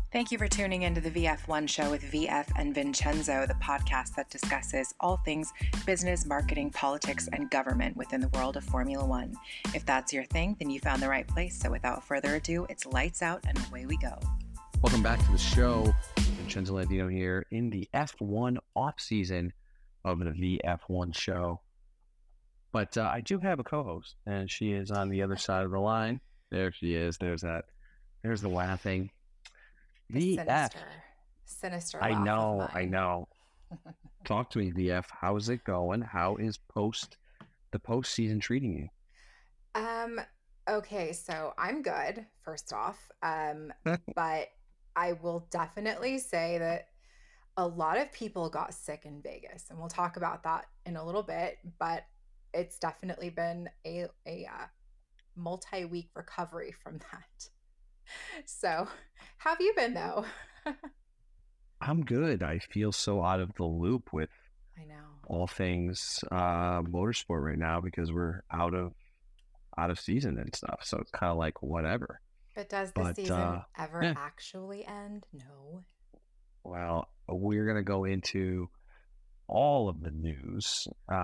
Thank you for tuning into the VF1 show with VF and Vincenzo, the podcast that discusses all things business, marketing, politics, and government within the world of Formula One. If that's your thing, then you found the right place. So without further ado, it's lights out and away we go. Welcome back to the show. Vincenzo Landino here in the F1 off season of the VF1 show. But I do have a co-host, and she is on the other side of the line. There she is. There's that. There's the laughing. VF. Sinister. I know. Talk to me, VF. How is it going? How is the postseason treating you? Okay, so I'm good, first off. But I will definitely say that a lot of people got sick in Vegas, and we'll talk about that in a little bit, but it's definitely been a multi-week recovery from that. So, how have you been though? I'm good. I feel so out of the loop with all things motorsport right now because we're out of season and stuff. So it's kind of like whatever. But does the season ever actually end? No. Well, we're going to go into all of the news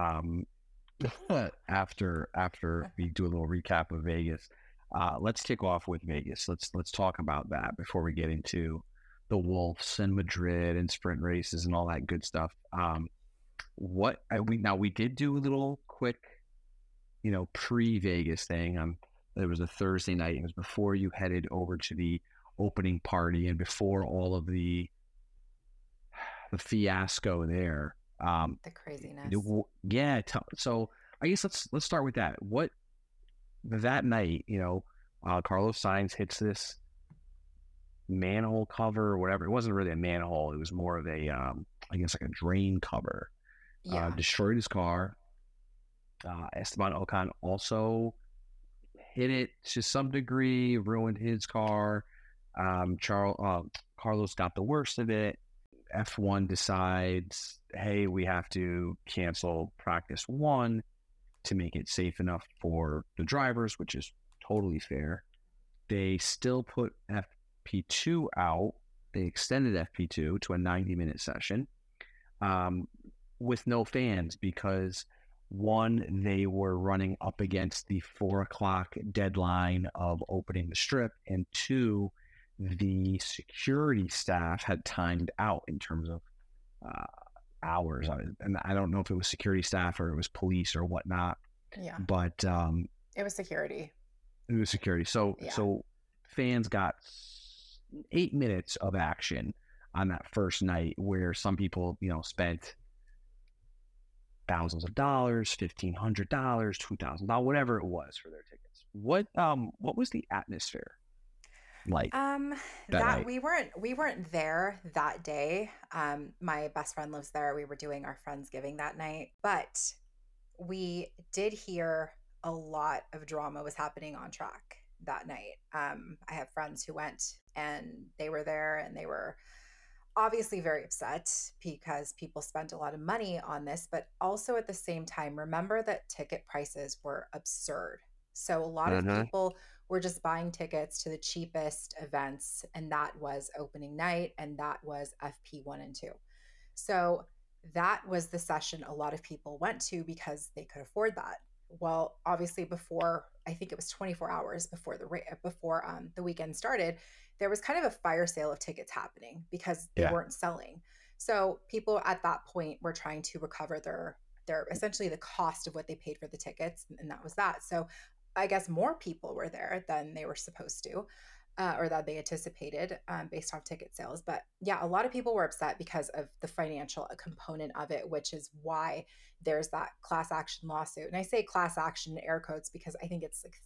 after we do a little recap of Vegas. Let's kick off with Vegas. Let's talk about that before we get into the Wolves and Madrid and sprint races and all that good stuff. We did do a little quick, pre-Vegas thing. It was a Thursday night. It was before you headed over to the opening party and before all of the fiasco there. The craziness. Yeah. So I guess let's start with that. That night, Carlos Sainz hits this manhole cover or whatever. It wasn't really a manhole. It was more of a, I guess, like a drain cover. Yeah. Destroyed his car. Esteban Ocon also hit it to some degree, ruined his car. Carlos got the worst of it. F1 decides, hey, we have to cancel practice 1 to make it safe enough for the drivers, which is totally fair. They still put FP2 out. They extended FP2 to a 90-minute session with no fans because, 1, they were running up against the 4 o'clock deadline of opening the strip, and 2, the security staff had timed out in terms of hours. And I don't know if it was security staff or it was police or whatnot. Yeah. But it was security. It was security. So fans got 8 minutes of action on that first night where some people, spent thousands of dollars, $1,500, $2,000, whatever it was for their tickets. What was the atmosphere like? That we weren't there that day. My best friend lives there. We were doing our Friendsgiving that night, but we did hear a lot of drama was happening on track that night. I have friends who went and they were there and they were obviously very upset because people spent a lot of money on this, but also at the same time, remember that ticket prices were absurd. So a lot of people were just buying tickets to the cheapest events, and that was opening night, and that was FP1 and 2. So that was the session a lot of people went to because they could afford that. Well, obviously before, I think it was 24 hours before the weekend started, there was kind of a fire sale of tickets happening because they weren't selling. So people at that point were trying to recover their essentially the cost of what they paid for the tickets, and that was that. So I guess more people were there than they were supposed to, or that they anticipated based on ticket sales. But yeah, a lot of people were upset because of the financial component of it, which is why there's that class action lawsuit. And I say class action in air quotes because I think it's like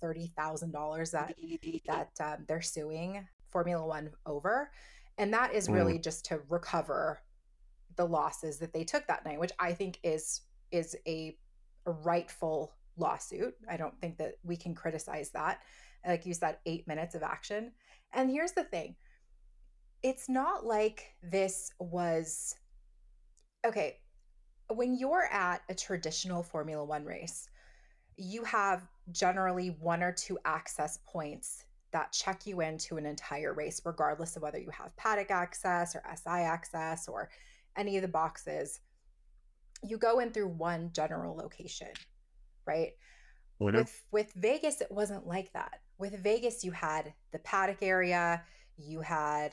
$30,000 that they're suing Formula One over. And that is really just to recover the losses that they took that night, which I think is a rightful lawsuit. I don't think that we can criticize that. Like you said, 8 minutes of action. And here's the thing. It's not like this was, okay, when you're at a traditional Formula One race, you have generally 1 or 2 access points that check you into an entire race, regardless of whether you have paddock access or SI access or any of the boxes. You go in through one general location, right? With Vegas, it wasn't like that. With Vegas, you had the paddock area, you had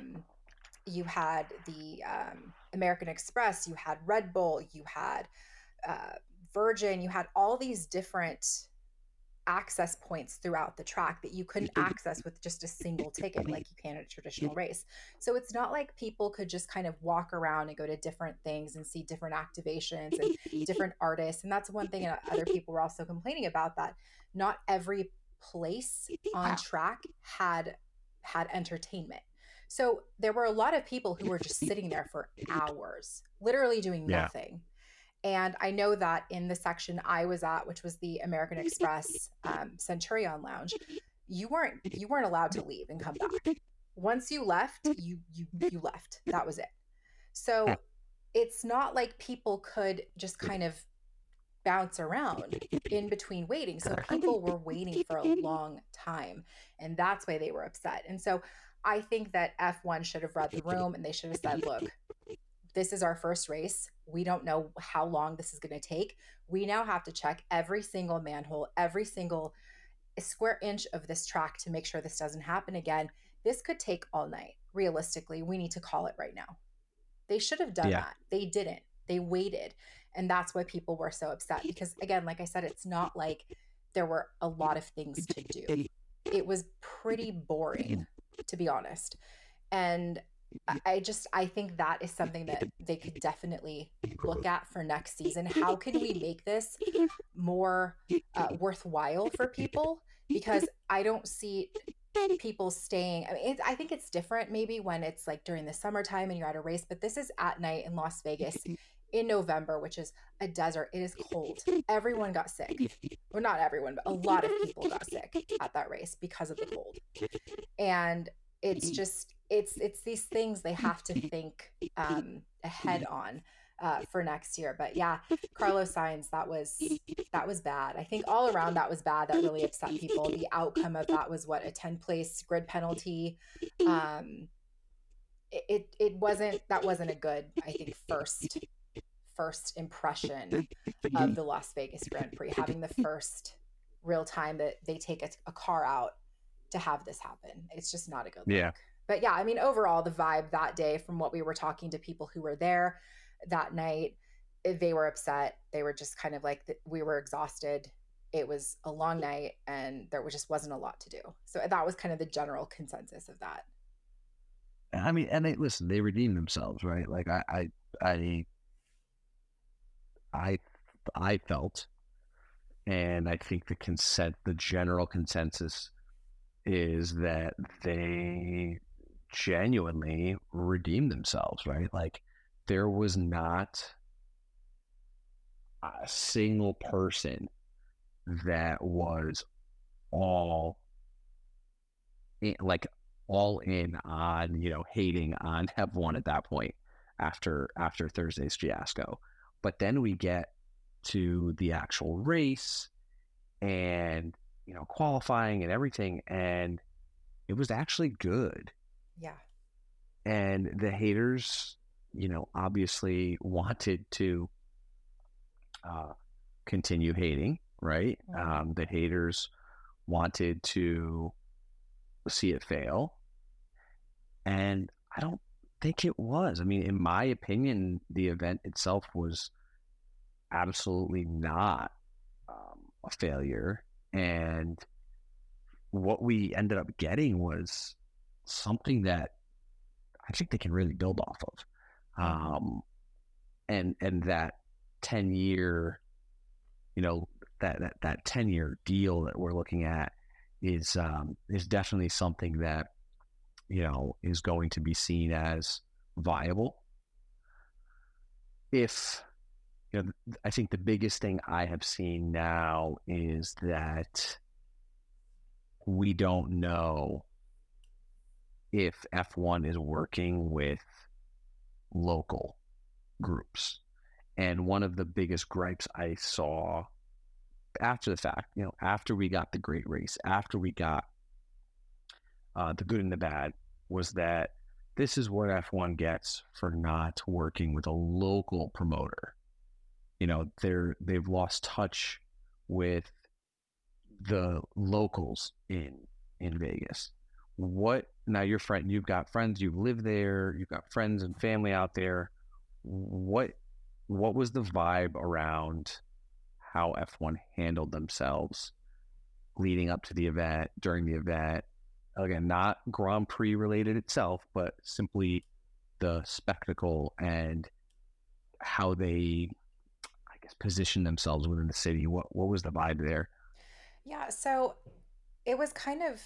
the American Express, you had Red Bull, you had Virgin, you had all these different access points throughout the track that you couldn't access with just a single ticket like you can at a traditional race. So it's not like people could just kind of walk around and go to different things and see different activations and different artists. And that's one thing other people were also complaining about, that not every place on track had entertainment. So there were a lot of people who were just sitting there for hours, literally doing nothing. And I know that in the section I was at, which was the American Express Centurion Lounge, you weren't allowed to leave and come back. Once you left, you left. That was it. So it's not like people could just kind of bounce around in between waiting. So people were waiting for a long time, and that's why they were upset. And so I think that F1 should have read the room, and they should have said, look, this is our first race. We don't know how long this is going to take. We now have to check every single manhole, every single square inch of this track to make sure this doesn't happen again. This could take all night. Realistically, we need to call it right now. They should have done that. They didn't. They waited. And that's why people were so upset. Because again, like I said, it's not like there were a lot of things to do. It was pretty boring, to be honest. And I think that is something that they could definitely look at for next season. How can we make this more worthwhile for people? Because I don't see people staying. I mean, I think it's different maybe when it's like during the summertime and you're at a race, but this is at night in Las Vegas in November, which is a desert. It is cold. Everyone got sick. Well, not everyone, but a lot of people got sick at that race because of the cold. And it's just, it's these things they have to think ahead on for next year. But yeah, Carlos Sainz, that was bad. I think all around that was bad. That really upset people. The outcome of that was what, a 10-place grid penalty. It wasn't a good, I think, first impression of the Las Vegas Grand Prix, having the first real time that they take a car out to have this happen. It's just not a good look. But yeah, I mean, overall, the vibe that day, from what we were talking to people who were there that night, they were upset. They were just kind of like, we were exhausted. It was a long night and there just wasn't a lot to do. So that was kind of the general consensus of that. I mean, and listen, they redeemed themselves, right? Like I felt, and I think the general consensus is that they genuinely redeemed themselves, right? Like there was not a single person that was all in on, hating on F1 at that point after Thursday's fiasco. But then we get to the actual race and, qualifying and everything, and it was actually good. Yeah. And the haters, obviously wanted to continue hating, right? Mm-hmm. The haters wanted to see it fail. And I don't think it was. I mean, in my opinion, the event itself was absolutely not a failure. And what we ended up getting was something that I think they can really build off of. And that 10-year, that 10-year deal that we're looking at is definitely something that, is going to be seen as viable. If, I think the biggest thing I have seen now is that we don't know if F1 is working with local groups. And one of the biggest gripes I saw after the fact, after we got the great race, after we got the good and the bad, was that this is what F1 gets for not working with a local promoter. They've lost touch with the locals in Vegas. Now you've got friends, you've lived there, you've got friends and family out there. What was the vibe around how F1 handled themselves leading up to the event, during the event? Again, not Grand Prix related itself, but simply the spectacle and how they, I guess, position themselves within the city. What was the vibe there? Yeah, so it was kind of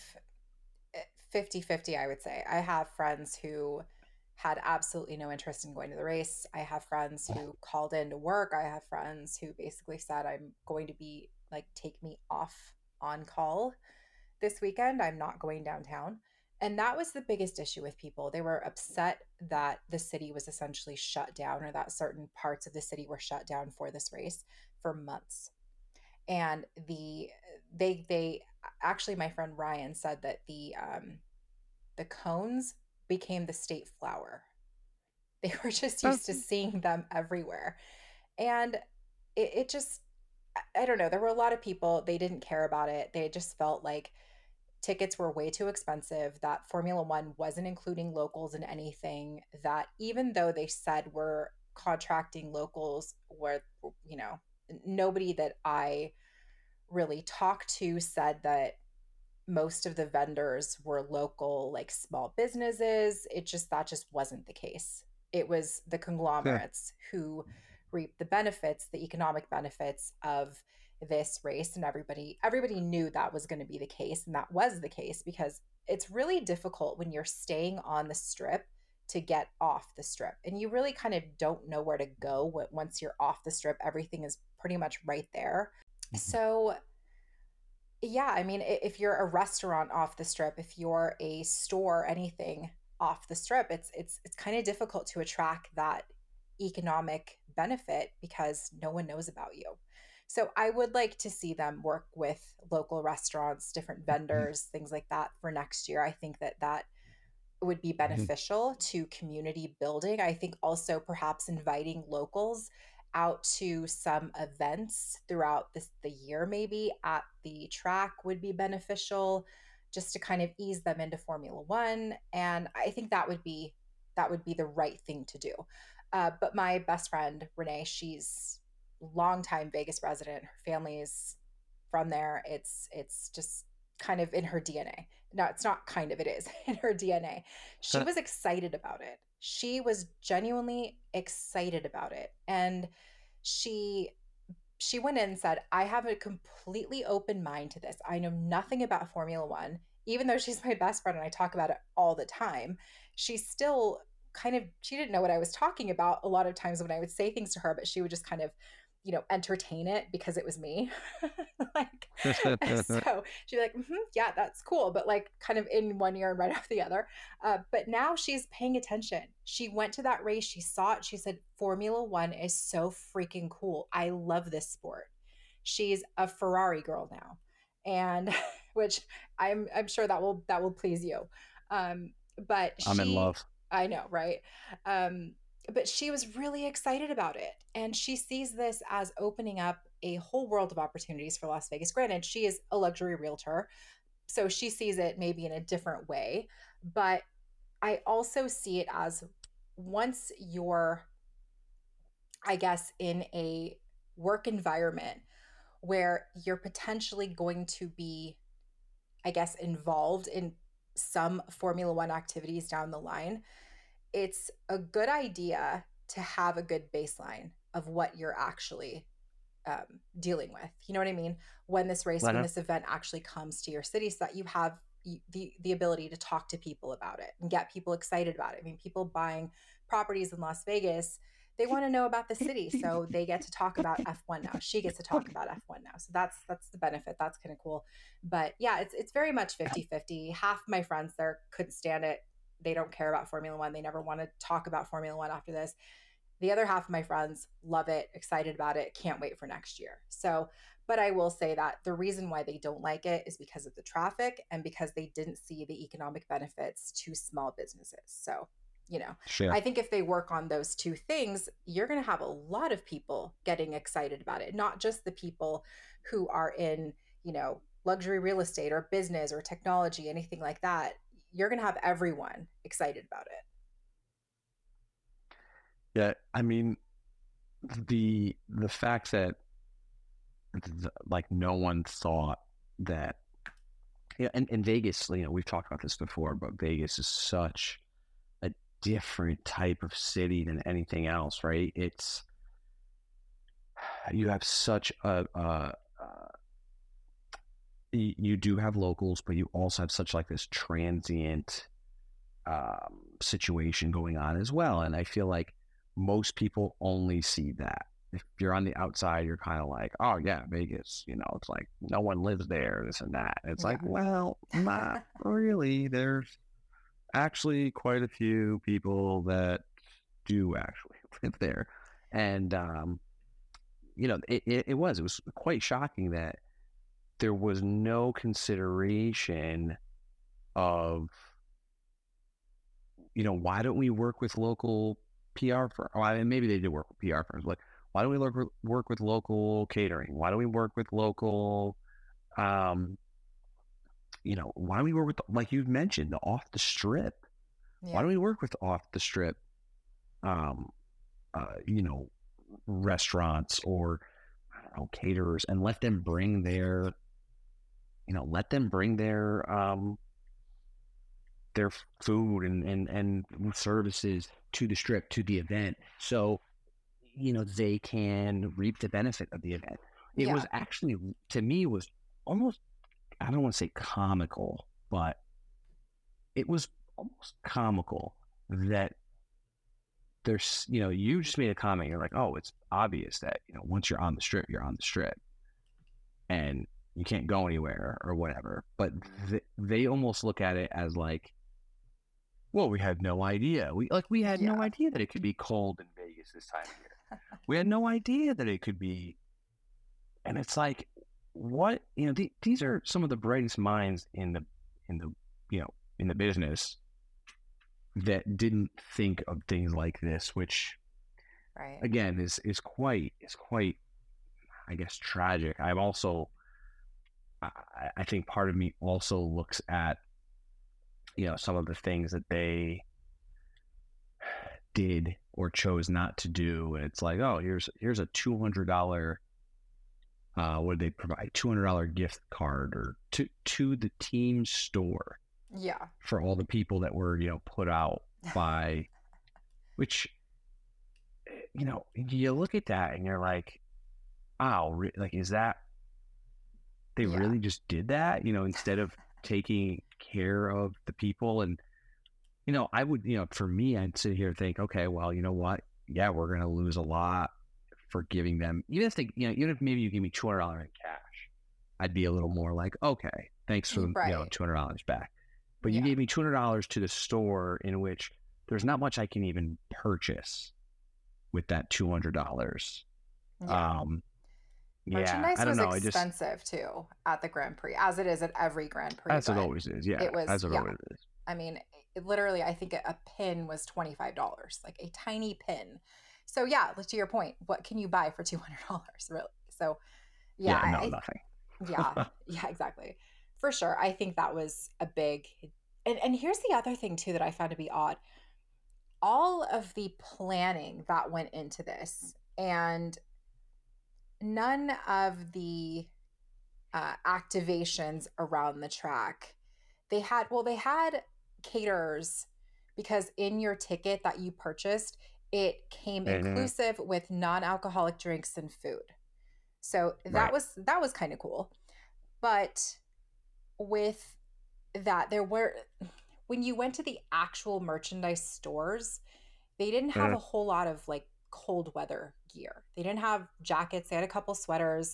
50-50, I would say. I have friends who had absolutely no interest in going to the race. I have friends who called in to work. I have friends who basically said, I'm going to be like, take me off on call this weekend. I'm not going downtown. And that was the biggest issue with people. They were upset that the city was essentially shut down, or that certain parts of the city were shut down for this race for months. And they actually, my friend Ryan said that the cones became the state flower. They were just used to seeing them everywhere. And it just, I don't know, there were a lot of people, they didn't care about it. They just felt like tickets were way too expensive, that Formula One wasn't including locals in anything, that even though they said we're contracting locals, where, nobody that I really talked to said that most of the vendors were local, like small businesses. That just wasn't the case. It was the conglomerates who reaped the benefits, the economic benefits of this race. And everybody knew that was going to be the case. And that was the case, because it's really difficult when you're staying on the strip to get off the strip. And you really kind of don't know where to go once you're off the strip. Everything is pretty much right there. So yeah, I mean, if you're a restaurant off the strip, if you're a store, anything off the strip, it's kind of difficult to attract that economic benefit because no one knows about you. So I would like to see them work with local restaurants, different vendors, things like that for next year. I think that would be beneficial to community building. I think also perhaps inviting locals out to some events throughout the year, maybe at the track, would be beneficial, just to kind of ease them into Formula One. And I think that would be the right thing to do. But my best friend Renee, she's longtime Vegas resident. Her family's from there. It's just kind of in her DNA. No, it's not kind of, it is in her DNA. She was excited about it. She was genuinely excited about it. And she went in and said, I have a completely open mind to this. I know nothing about Formula One. Even though she's my best friend and I talk about it all the time, she still she didn't know what I was talking about a lot of times when I would say things to her, but she would just kind of, entertain it because it was me. So she'd be like, yeah, that's cool. But like kind of in one ear and right off the other. But now she's paying attention. She went to that race. She saw it. She said, Formula One is so freaking cool. I love this sport. She's a Ferrari girl now. And which I'm sure that will please you. But I'm in love. I know, right? But she was really excited about it. And she sees this as opening up a whole world of opportunities for Las Vegas. Granted, she is a luxury realtor, so she sees it maybe in a different way. But I also see it as, once you're, I guess, in a work environment where you're potentially going to be, I guess, involved in some Formula One activities down the line, it's a good idea to have a good baseline of what you're actually dealing with. You know what I mean? When this race, when this event actually comes to your city, so that you have the ability to talk to people about it and get people excited about it. I mean, people buying properties in Las Vegas, they want to know about the city, so they get to talk about F1 now. She gets to talk about F1 now. So that's the benefit. That's kind of cool. But yeah, it's very much 50-50. Half of my friends there couldn't stand it. They don't care about Formula One. They never want to talk about Formula One after this. The other half of my friends love it, excited about it, can't wait for next year. So, But I will say that the reason why they don't like it is because of the traffic and because they didn't see the economic benefits to small businesses. So, Sure. I think if they work on those two things, you're going to have a lot of people getting excited about it, not just the people who are in, luxury real estate or business or technology, anything like that. You're going to have everyone excited about it. Yeah, I mean, the fact that like no one thought that, and Vegas, we've talked about this before, but Vegas is such a different type of city than anything else, right? You have such you do have locals, but you also have such like this transient situation going on as well. And I feel like most people only see that. If you're on the outside, you're kind of like, oh yeah, Vegas, it's like no one lives there, this and that. It's like, well, not really. There's actually quite a few people that do actually live there. And, it was quite shocking that there was no consideration of, why don't we work with local PR firms? Well, I mean, maybe they did work with PR firms. Like, why don't we work with local catering? Why don't we work with local, why don't we work with, like you've mentioned, the off the strip? Yeah. Why don't we work with off the strip, restaurants or, I don't know, caterers, and let them bring their, their food and services to the strip, to the event. So, they can reap the benefit of the event. It was actually, to me, was almost, I don't want to say comical, but it was almost comical that there's, you just made a comment. You're like, oh, it's obvious that, once you're on the strip, you're on the strip and you can't go anywhere or whatever. But they almost look at it as like, well, we had no idea. We had no idea that it could be cold in Vegas this time of year. We had no idea that it could be. And it's like, what, these are some of the brightest minds in the business that didn't think of things like this, which again is quite, I guess, tragic. I'm also, I think part of me also looks at, some of the things that they did or chose not to do. And it's like, oh, here's a $200, what did they provide? $200 gift card or to the team store. Yeah. For all the people that were, put out by, which, you look at that and you're like, wow, like, is that, they really just did that, instead of taking care of the people? And, I would, for me, I'd sit here and think, okay, well, you know what? Yeah, we're going to lose a lot for giving them, even if maybe you give me $200 in cash, I'd be a little more like, okay, thanks for the, $200 back. But you gave me $200 to the store, in which there's not much I can even purchase with that $200. Merchandise was expensive too at the Grand Prix, as it is at every Grand Prix. As it always is, yeah. It was, as it always is. I mean, literally, I think a pin was $25, like a tiny pin. So yeah, to your point, what can you buy for $200, really? So nothing. Yeah, exactly. For sure. I think that was a big, and here's the other thing too that I found to be odd. All of the planning that went into this, and none of the activations around the track, they had caterers, because in your ticket that you purchased, it came inclusive with non-alcoholic drinks and food. So that was kind of cool. But with that, when you went to the actual merchandise stores, they didn't have a whole lot of like cold weather gear. They didn't have jackets. They had a couple sweaters,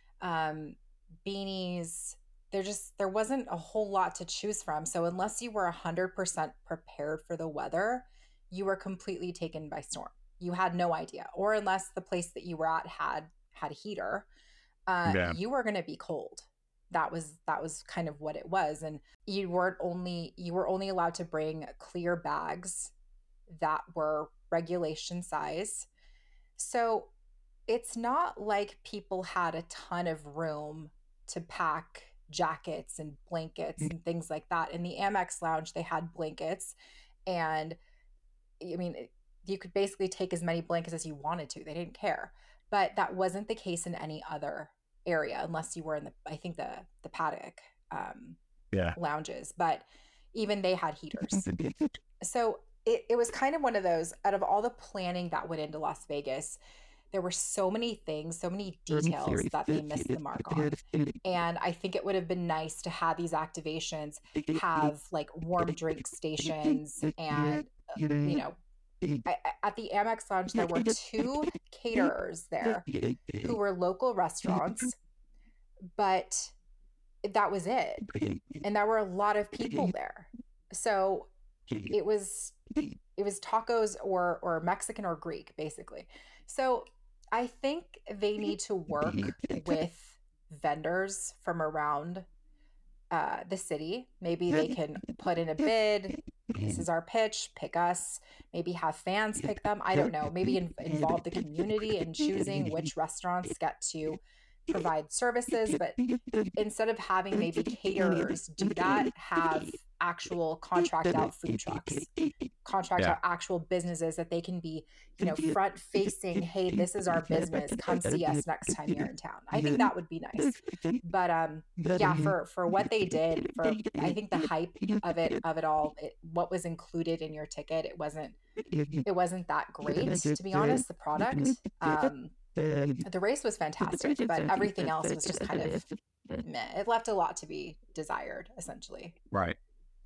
beanies. There wasn't a whole lot to choose from. So unless you were 100% prepared for the weather, you were completely taken by storm. You had no idea. Or unless the place that you were at had a heater. you were going to be cold. That was kind of what it was. And you were only allowed to bring clear bags that were regulation size. So it's not like people had a ton of room to pack jackets and blankets and things like that. In the Amex lounge, they had blankets, and I mean, you could basically take as many blankets as you wanted to. They didn't care. But that wasn't the case in any other area, unless you were in the paddock lounges. But even they had heaters. So it was kind of one of those, out of all the planning that went into Las Vegas, there were so many things, so many details that they missed the mark on. And I think it would have been nice to have these activations have like warm drink stations. And, at the Amex lounge, there were 2 caterers there who were local restaurants, but that was it. And there were a lot of people there. So it was tacos or Mexican or Greek, basically. So I think they need to work with vendors from around the city. Maybe they can put in a bid. This is our pitch. Pick us. Maybe have fans pick them. I don't know. Maybe involve the community in choosing which restaurants get to provide services. But instead of having maybe caterers do that, have actual contract out food trucks, contract out actual businesses that they can be, front facing. Hey, this is our business. Come see us next time you're in town. I think that would be nice. But for what they did, for I think the hype of it all, what was included in your ticket, it wasn't that great, to be honest. The product, the race was fantastic, but everything else was just kind of meh. It left a lot to be desired, essentially. Right.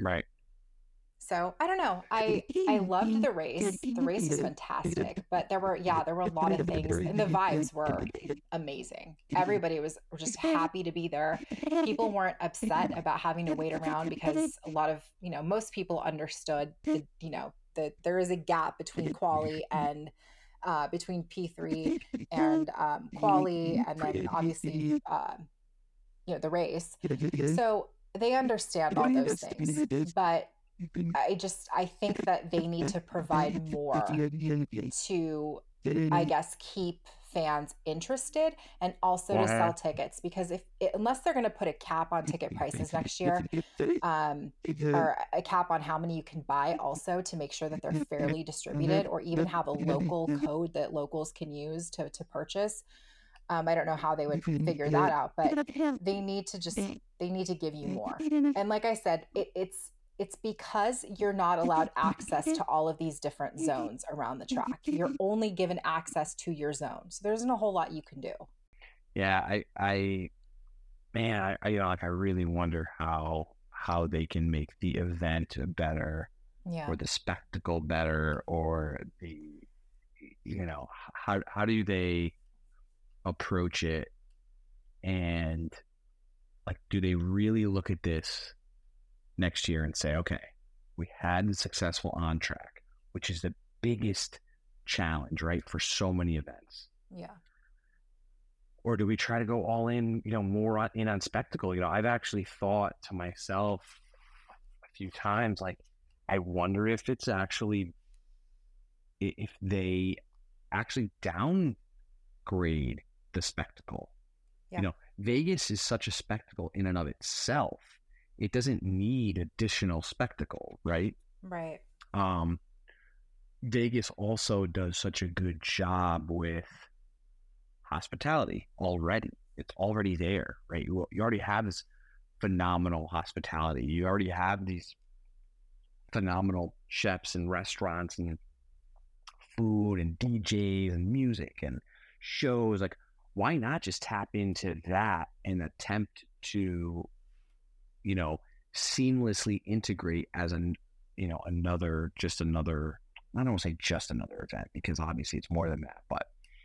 So I don't know. I loved the race. The race was fantastic, but there were a lot of things, and the vibes were amazing. Everybody was just happy to be there. People weren't upset about having to wait around, because a lot of, most people understood that there is a gap between quali and between P3 and quali, and then obviously the race. So they understand all those things, but I think that they need to provide more to, I guess, keep fans interested, and also to sell tickets, because unless they're going to put a cap on ticket prices next year, or a cap on how many you can buy, also to make sure that they're fairly distributed, or even have a local code that locals can use to purchase. I don't know how they would figure that out, but they need to give you more. And like I said, it's because you're not allowed access to all of these different zones around the track. You're only given access to your zone. So there isn't a whole lot you can do. Yeah, I really wonder how they can make the event better, or the spectacle better, or how do they approach it? And like, do they really look at this next year and say, okay, we had the successful on track, which is the biggest challenge, right, for so many events. Yeah. Or do we try to go all in, more on spectacle? I've actually thought to myself a few times, like, I wonder if they actually downgrade the spectacle. Yeah. Vegas is such a spectacle in and of itself. It doesn't need additional spectacle, right? Right. Vegas also does such a good job with hospitality already. It's already there, right? You already have this phenomenal hospitality. You already have these phenomenal chefs and restaurants and food and DJs and music and shows. Like, why not just tap into that and attempt to seamlessly integrate as another, I don't want to say just another event, because obviously it's more than that, but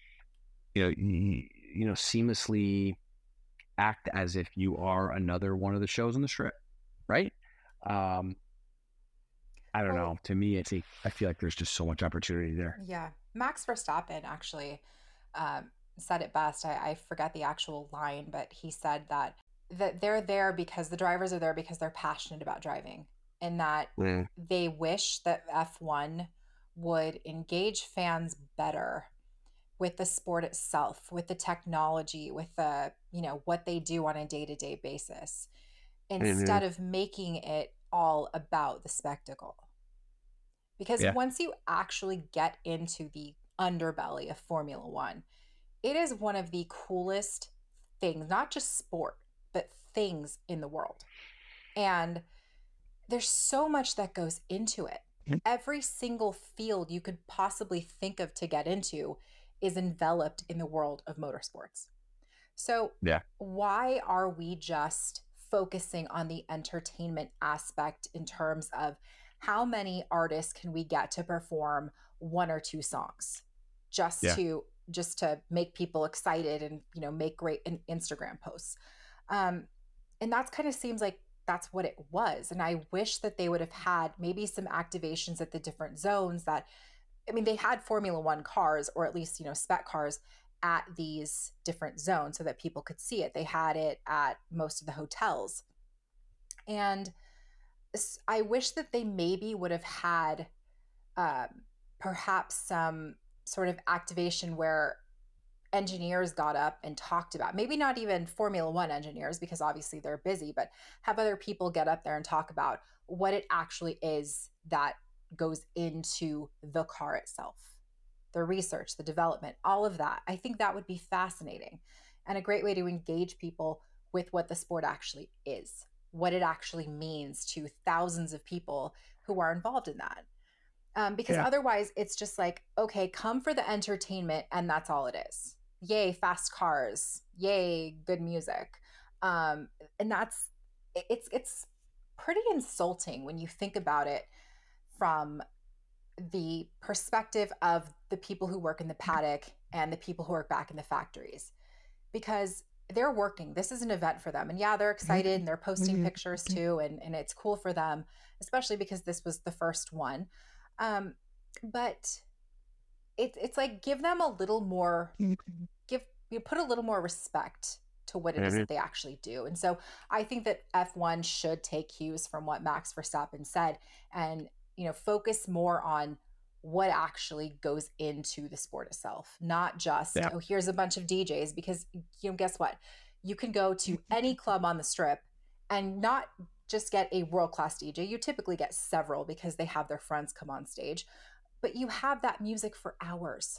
seamlessly act as if you are another one of the shows on the Strip, right? I don't know. To me, I feel like there's just so much opportunity there. Yeah. Max Verstappen actually said it best. I forget the actual line, but he said that they're there because the drivers are there because they're passionate about driving, and that they wish that F1 would engage fans better with the sport itself, with the technology, with the, what they do on a day-to-day basis, instead of making it all about the spectacle. Because once you actually get into the underbelly of Formula One, it is one of the coolest things, not just sport, but things in the world. And there's so much that goes into it. Every single field you could possibly think of to get into is enveloped in the world of motorsports. So why are we just focusing on the entertainment aspect in terms of how many artists can we get to perform one or two songs just to make people excited and, make great Instagram posts? And that's kind of seems like that's what it was. And I wish that they would have had maybe some activations at the different zones they had Formula One cars, or at least, spec cars at these different zones so that people could see it. They had it at most of the hotels. And I wish that they maybe would have had perhaps some sort of activation where engineers got up and talked about, maybe not even Formula One engineers, because obviously they're busy, but have other people get up there and talk about what it actually is that goes into the car itself, the research, the development, all of that. I think that would be fascinating and a great way to engage people with what the sport actually is, what it actually means to thousands of people who are involved in that. Because otherwise it's just like, okay, come for the entertainment and that's all it is. Yay, fast cars. Yay, good music. And it's pretty insulting when you think about it from the perspective of the people who work in the paddock and the people who work back in the factories, because they're working. This is an event for them. And they're excited and they're posting pictures too. And it's cool for them, especially because this was the first one. But it's like, give them a little more, put a little more respect to what it is that they actually do. And so I think that F1 should take cues from what Max Verstappen said and, focus more on what actually goes into the sport itself, not just, here's a bunch of DJs, because, guess what? You can go to any club on the strip and not just get a world-class DJ. You typically get several because they have their friends come on stage, but you have that music for hours.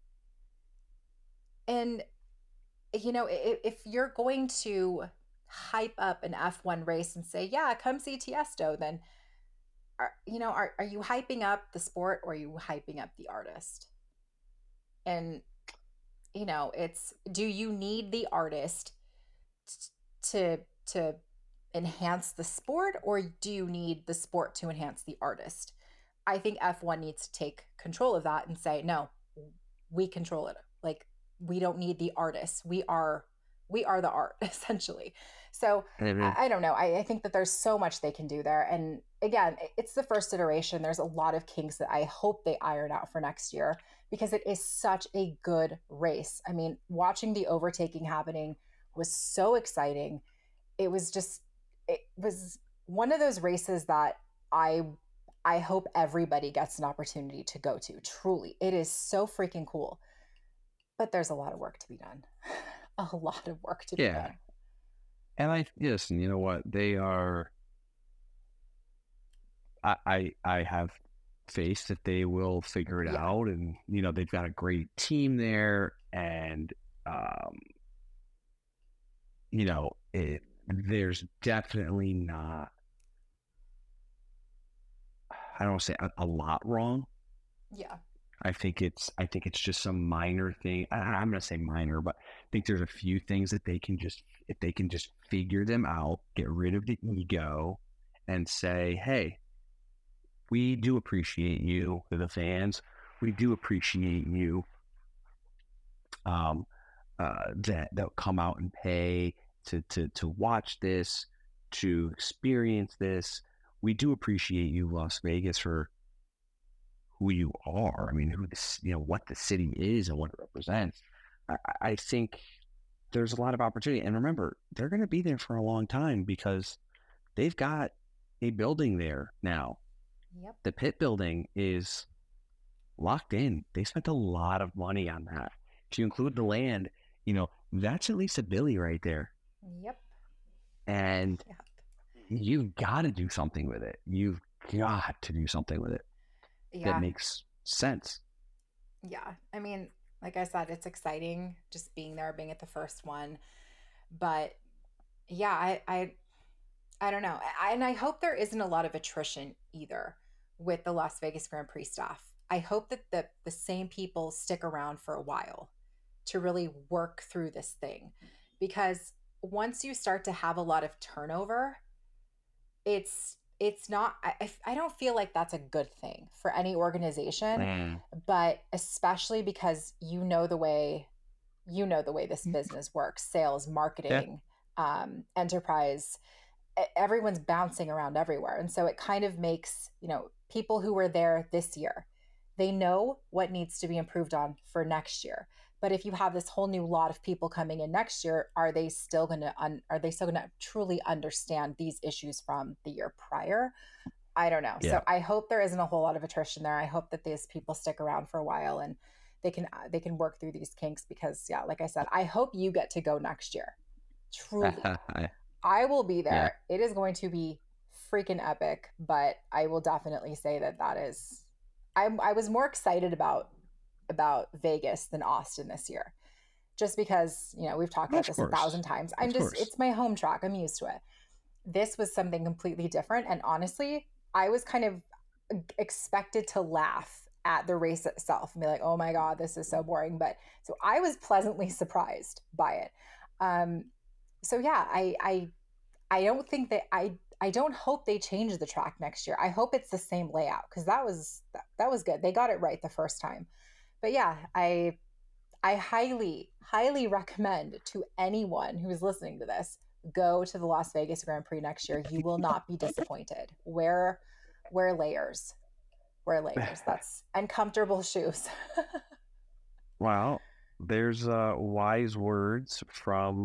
And, if you're going to hype up an F1 race and say, come see Tiesto, then are you hyping up the sport or are you hyping up the artist? And, it's, do you need the artist to enhance the sport, or do you need the sport to enhance the artist? I think F1 needs to take control of that and say, no, we control it. Like, we don't need the artists. We are the art, essentially. So I don't know. I think that there's so much they can do there. And again, it's the first iteration. There's a lot of kinks that I hope they iron out for next year, because it is such a good race. I mean, watching the overtaking happening was so exciting. It was one of those races that I hope everybody gets an opportunity to go to. Truly, it is so freaking cool. But there's a lot of work to be done. A lot of work to be done. And listen, you know what? They are, I have faith that they will figure it out. And, they've got a great team there. And, there's definitely not, I don't want to say a lot wrong. Yeah. I think it's just some minor thing. I'm going to say minor, but I think there's a few things that if they can just figure them out, get rid of the ego and say, hey, we do appreciate you, the fans. We do appreciate you that they'll come out and pay to watch this, to experience this. We do appreciate you, Las Vegas, for who you are. I mean, what the city is and what it represents. I think there's a lot of opportunity. And remember, they're going to be there for a long time because they've got a building there now. Yep. The pit building is locked in. They spent a lot of money on that. If you include the land, that's at least $1 billion right there. Yep. And you've got to do something with it. You've got to do something with it that makes sense. Yeah. I mean, like I said, it's exciting just being there, being at the first one. But yeah, I don't know. And I hope there isn't a lot of attrition either with the Las Vegas Grand Prix staff. I hope that the same people stick around for a while to really work through this thing. Because once you start to have a lot of turnover, it's not, I don't feel like that's a good thing for any organization, but especially because the way this business works, sales, marketing, enterprise, everyone's bouncing around everywhere. And so it kind of makes, people who were there this year, they know what needs to be improved on for next year. But if you have this whole new lot of people coming in next year, are they still going to truly understand these issues from the year prior? I don't know. Yeah. So I hope there isn't a whole lot of attrition there. I hope that these people stick around for a while and they can work through these kinks because, like I said, I hope you get to go next year. Truly. I will be there. Yeah. It is going to be freaking epic, but I will definitely say that is, I was more excited about Vegas than Austin this year, just because, we've talked about this 1,000 times. It's my home track. I'm used to it. This was something completely different. And honestly, I was kind of expected to laugh at the race itself and be like, oh my God, this is so boring. But so I was pleasantly surprised by it. So yeah, I don't think that I don't hope they change the track next year. I hope it's the same layout because that was good. They got it right the first time. But yeah, I highly, highly recommend to anyone who is listening to this, go to the Las Vegas Grand Prix next year. You will not be disappointed. Wear layers. Wear layers. And comfortable shoes. Wow. There's wise words from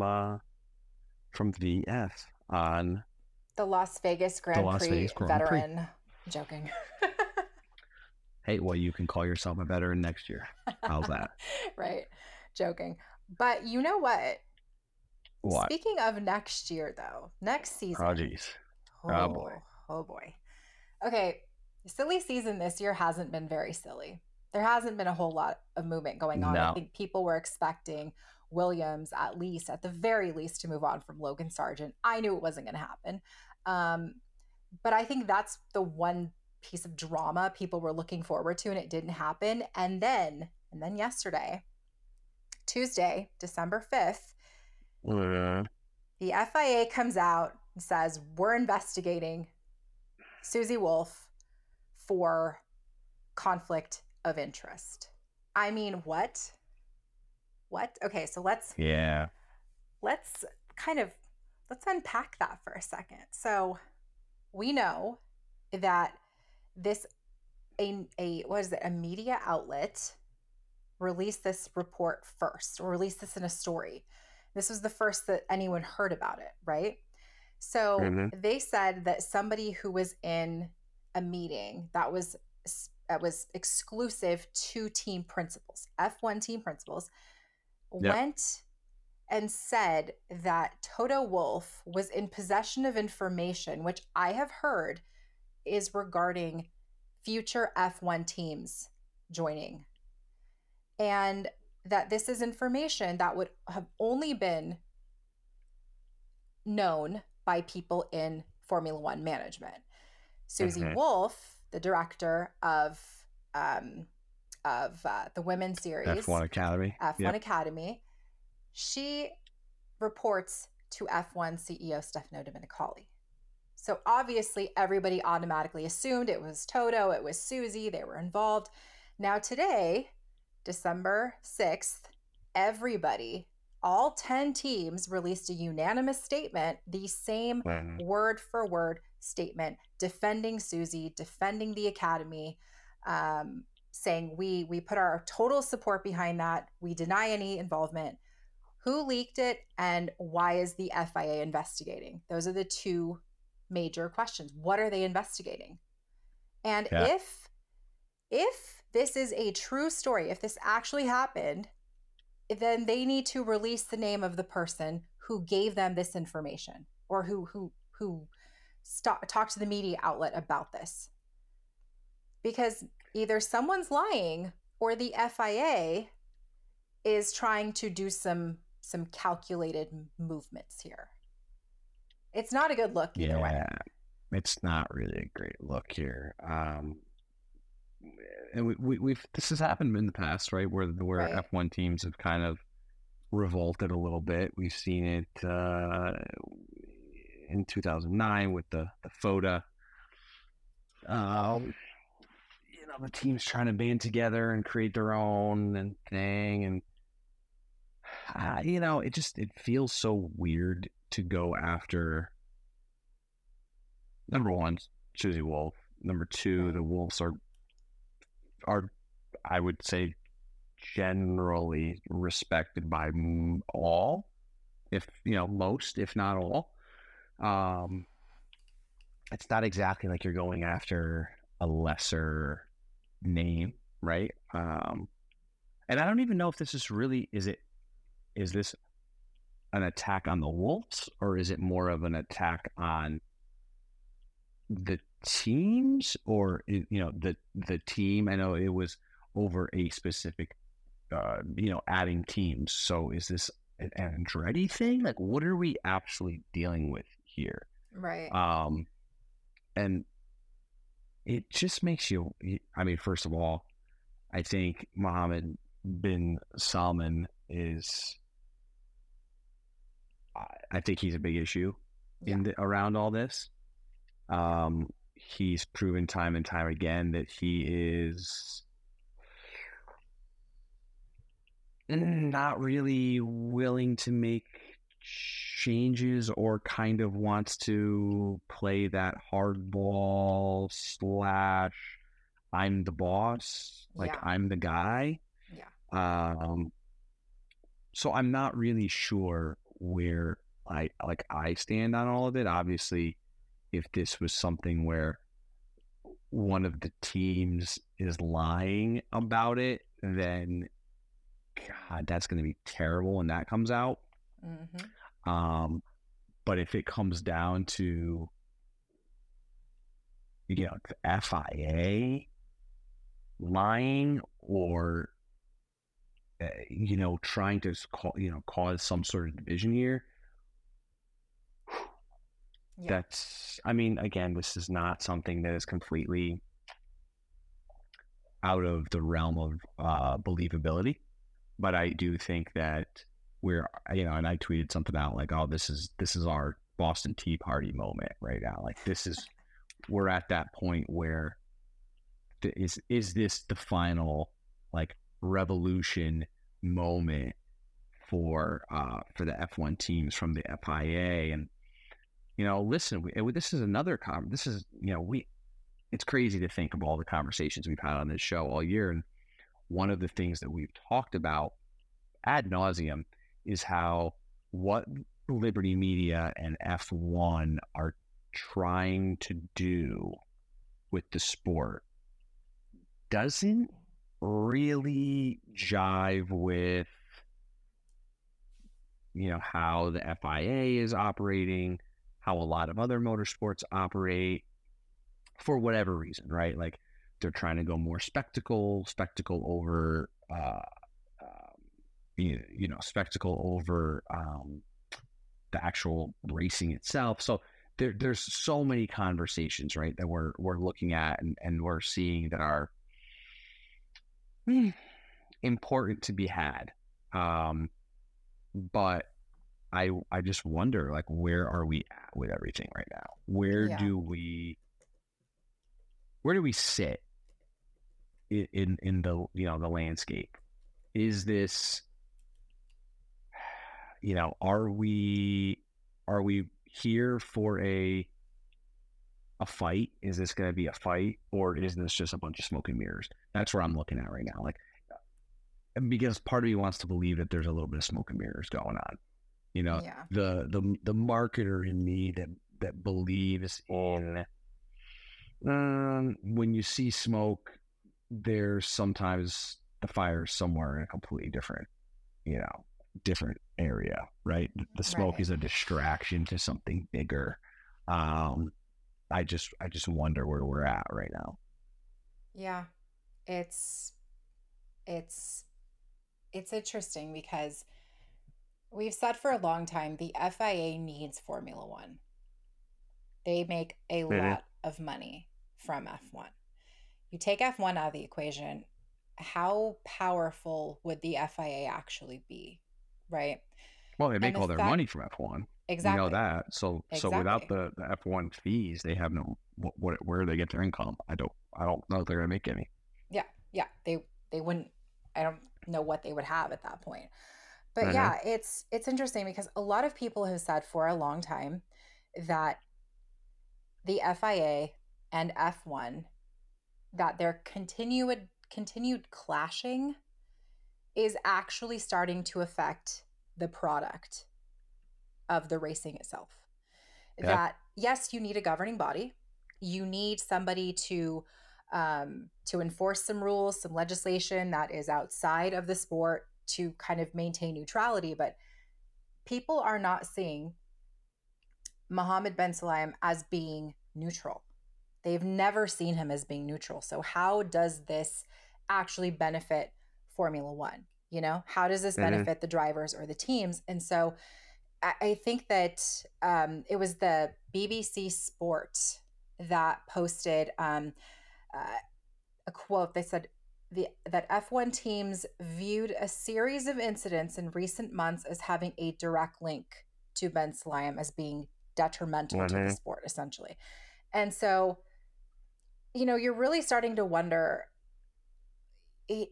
VF on the Las Vegas Grand Prix veteran. I'm joking. Hey, well, you can call yourself a veteran next year. How's that? Right. Joking. But you know what? What? Speaking of next year, though, next season. Oh, geez. Oh, boy. Oh, boy. Okay. Silly season this year hasn't been very silly. There hasn't been a whole lot of movement going on. No. I think people were expecting Williams, at the very least, to move on from Logan Sargent. I knew it wasn't going to happen. But I think that's the one piece of drama people were looking forward to, and it didn't happen. And then yesterday, Tuesday, December 5th, the FIA comes out and says, we're investigating Susie Wolff for conflict of interest. I mean, what? Okay, so let's unpack that for a second. So we know that a media outlet released this report first, or released this in a story. This was the first that anyone heard about it, right? So they said that somebody who was in a meeting that was exclusive to team principals, F1 team principals, went and said that Toto Wolff was in possession of information, which I have heard is regarding future F1 teams joining. And that this is information that would have only been known by people in Formula One management. Susie Wolff, the director of the women's series, F1 Academy, Academy, she reports to F1 CEO Stefano Domenicali. So obviously everybody automatically assumed it was Toto, it was Susie, they were involved. Now today, December 6th, everybody, all 10 teams released a unanimous statement, the same word for word statement, defending Susie, defending the Academy, saying we put our total support behind that. We deny any involvement. Who leaked it and why is the FIA investigating? Those are the two major questions. What are they investigating? And if this is a true story, if this actually happened, then they need to release the name of the person who gave them this information or who talked to the media outlet about this. Because either someone's lying or the FIA is trying to do some calculated movements here. It's not a good look either way. It's not really a great look here. And we've this has happened in the past, right? Where F1 teams have kind of revolted a little bit. We've seen it in 2009 with the FOTA. The teams trying to band together and create their own thing, and it feels so weird to go after. Number one, Susie Wolff. Number two, the Wolffs are I would say generally respected by all, if most, if not all. It's not exactly like you're going after a lesser name, right? And I don't even know if this is really is this an attack on the Wolves, or is it more of an attack on the teams, or the team? I know it was over a specific adding teams. So is this an Andretti thing? Like, what are we actually dealing with here? Right. And it just makes you, I mean, first of all, I think Mohammed bin Salman I think he's a big issue around all this. He's proven time and time again that he is not really willing to make changes, or kind of wants to play that hardball / I'm the boss, I'm the guy. So I'm not really sure where I stand on all of it. Obviously, if this was something where one of the teams is lying about it, then God, that's going to be terrible when that comes out. Mm-hmm. But if it comes down to the FIA lying, or trying to cause some sort of division here, that's, I mean, again, this is not something that is completely out of the realm of believability, but I do think that we're, and I tweeted something out like, oh, this is our Boston Tea Party moment right now. Like, we're at that point where is this the final revolution moment for the F1 teams from the FIA? And listen, this is another this is it's crazy to think of all the conversations we've had on this show all year, and one of the things that we've talked about ad nauseum is how what Liberty Media and F1 are trying to do with the sport doesn't really jive with how the FIA is operating, how a lot of other motorsports operate, for whatever reason, right? Like, they're trying to go more spectacle over spectacle over the actual racing itself. So there's so many conversations, right, that we're looking at and we're seeing that are important to be had. But I just wonder, where are we at with everything right now? Where do we sit in the the landscape? Is this are we here for a a fight? Is this going to be a fight, or is this just a bunch of smoke and mirrors? That's where I'm looking at right now. Like, because part of me wants to believe that there's a little bit of smoke and mirrors going on. You know, Yeah. the marketer in me that believes in when you see smoke, there's sometimes the fire somewhere in a completely different, different area, right? The smoke Right. is a distraction to something bigger. I just wonder where we're at right now. Yeah. It's it's it's interesting because we've said for a long time the FIA needs Formula One. They make a Mm-hmm. lot of money from F1. You take F1 out of the equation, how powerful would the FIA actually be? Right. Well, they And make the all their fact, money from F1. We know exactly, that. So without exactly. the F1 fees, they have no where do they get their income? I don't know if they're gonna make any. Yeah. Yeah. They wouldn't, I don't know what they would have at that point. But Mm-hmm. yeah, it's interesting because a lot of people have said for a long time that the FIA and F1, that their continued clashing is actually starting to affect the product of the racing itself. Yeah. That yes, you need a governing body, you need somebody to enforce some rules, some legislation that is outside of the sport to kind of maintain neutrality, but people are not seeing Mohammed bin Sulayem as being neutral. They've never seen him as being neutral. So how does this actually benefit Formula One? How does this Mm-hmm. benefit the drivers or the teams? And so I think that it was the BBC Sport that posted a quote. They said that F1 teams viewed a series of incidents in recent months as having a direct link to Ben Sulayem as being detrimental to the Mm-hmm. sport, essentially. And so, you're really starting to wonder it,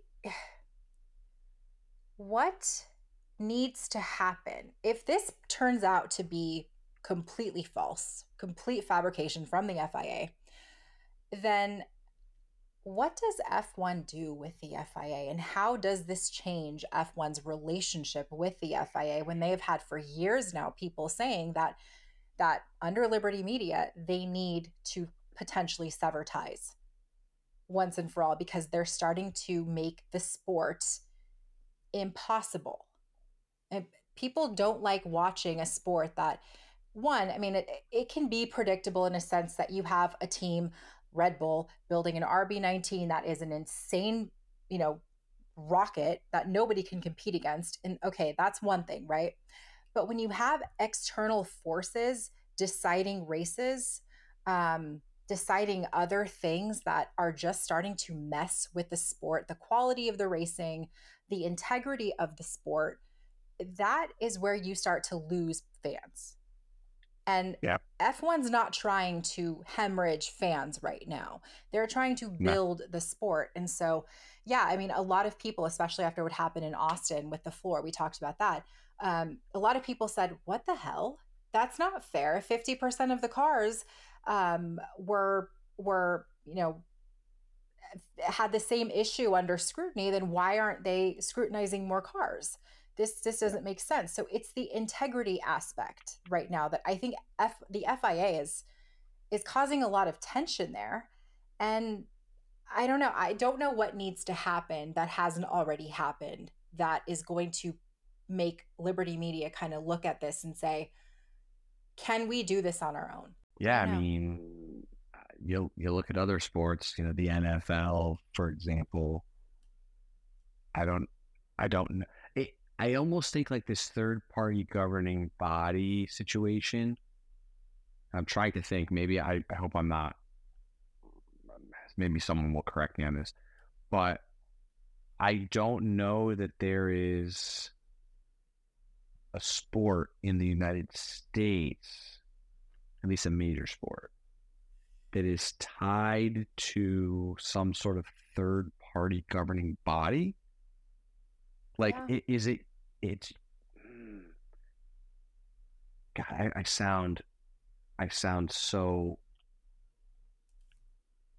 what needs to happen if this turns out to be completely false, complete fabrication from the FIA, then what does F1 do with the FIA, and how does this change F1's relationship with the FIA when they have had for years now people saying that under Liberty Media they need to potentially sever ties once and for all because they're starting to make the sport impossible. And people don't like watching a sport that, one, I mean, it can be predictable in a sense that you have a team, Red Bull, building an RB19 that is an insane, rocket that nobody can compete against. And okay, that's one thing, right? But when you have external forces deciding races, deciding other things that are just starting to mess with the sport, the quality of the racing, the integrity of the sport, that is where you start to lose fans. And Yeah. F1's not trying to hemorrhage fans right now. They're trying to No. build the sport. And so, yeah, I mean, a lot of people, especially after what happened in Austin with the floor, we talked about that. A lot of people said, what the hell? That's not fair. 50% of the cars were, had the same issue under scrutiny, then why aren't they scrutinizing more cars? This doesn't make sense. So it's the integrity aspect right now that I think the FIA is causing a lot of tension there. And I don't know. I don't know what needs to happen that hasn't already happened that is going to make Liberty Media kind of look at this and say, can we do this on our own? Yeah, I mean, you look at other sports, the NFL, for example. I don't know. I almost think like this third party governing body situation. I'm trying to think. Maybe I hope I'm not. Maybe someone will correct me on this, but I don't know that there is a sport in the United States, at least a major sport, that is tied to some sort of third party governing body. Like, Yeah. it's God, I sound so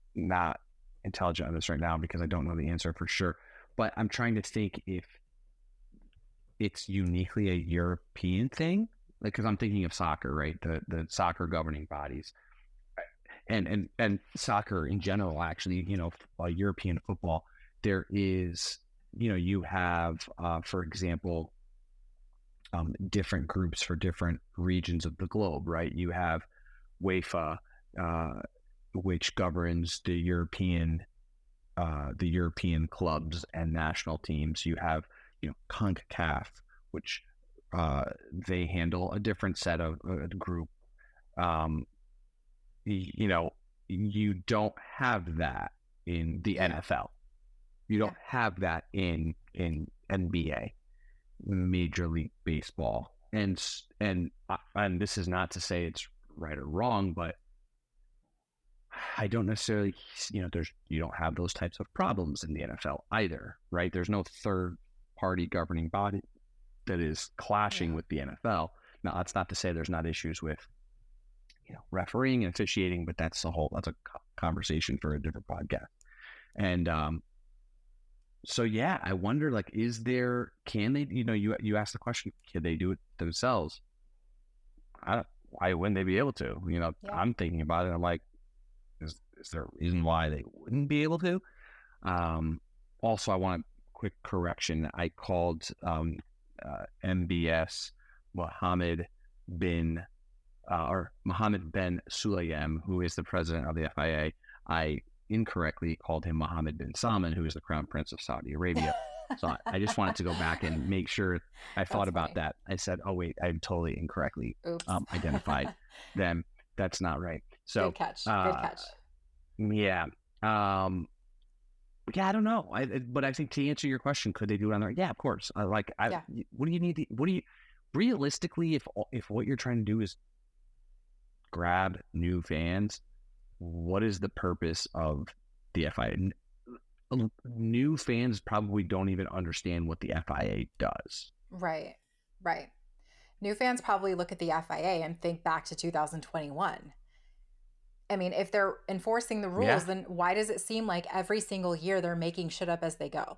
not intelligent on this right now because I don't know the answer for sure. But I'm trying to think if it's uniquely a European thing, like, because I'm thinking of soccer, right? The soccer governing bodies, and soccer in general, actually, European football. There is, you have, for example, different groups for different regions of the globe, right? You have UEFA, which governs the European clubs and national teams. You have, CONCACAF, which they handle a different set of group. You don't have that in the NFL. You don't have that in NBA, Major League Baseball, and this is not to say it's right or wrong, but I don't necessarily, you don't have those types of problems in the NFL either, right? There's no third party governing body that is clashing with the NFL. Now, that's not to say there's not issues with, refereeing and officiating, but that's a conversation for a different podcast. And so yeah, I wonder, like, can they, you asked the question, can they do it themselves? Why wouldn't they be able to? I'm thinking about it. I'm like, is there a reason why they wouldn't be able to? Also, I want a quick correction. I called MBS Mohammed bin Sulayem, who is the president of the FIA. I incorrectly called him Mohammed bin Salman, who is the Crown Prince of Saudi Arabia. So I just wanted to go back and make sure I thought about that. I said, oh wait, I totally incorrectly identified them. That's not right. So good catch. Good catch. Yeah. I don't know. But I think to answer your question, could they do it on their? Yeah, of course. What do you need? Realistically, if what you're trying to do is grab new fans, what is the purpose of the FIA? New fans probably don't even understand what the FIA does. Right. New fans probably look at the FIA and think back to 2021. I mean, if they're enforcing the rules, then why does it seem like every single year they're making shit up as they go?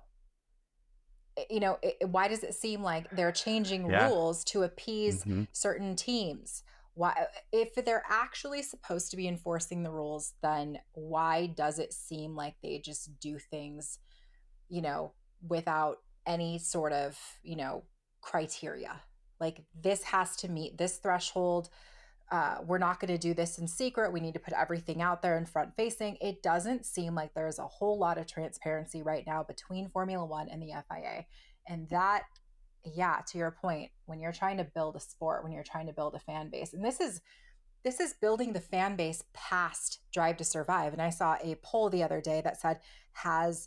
Why does it seem like they're changing rules to appease certain teams? Why, if they're actually supposed to be enforcing the rules, then why does it seem like they just do things, without any sort of, criteria? Like, this has to meet this threshold. We're not going to do this in secret. We need to put everything out there and front facing. It doesn't seem like there's a whole lot of transparency right now between Formula One and the FIA. And that, to your point, when you're trying to build a sport, when you're trying to build a fan base, and this is building the fan base past Drive to Survive. And I saw a poll the other day that said, has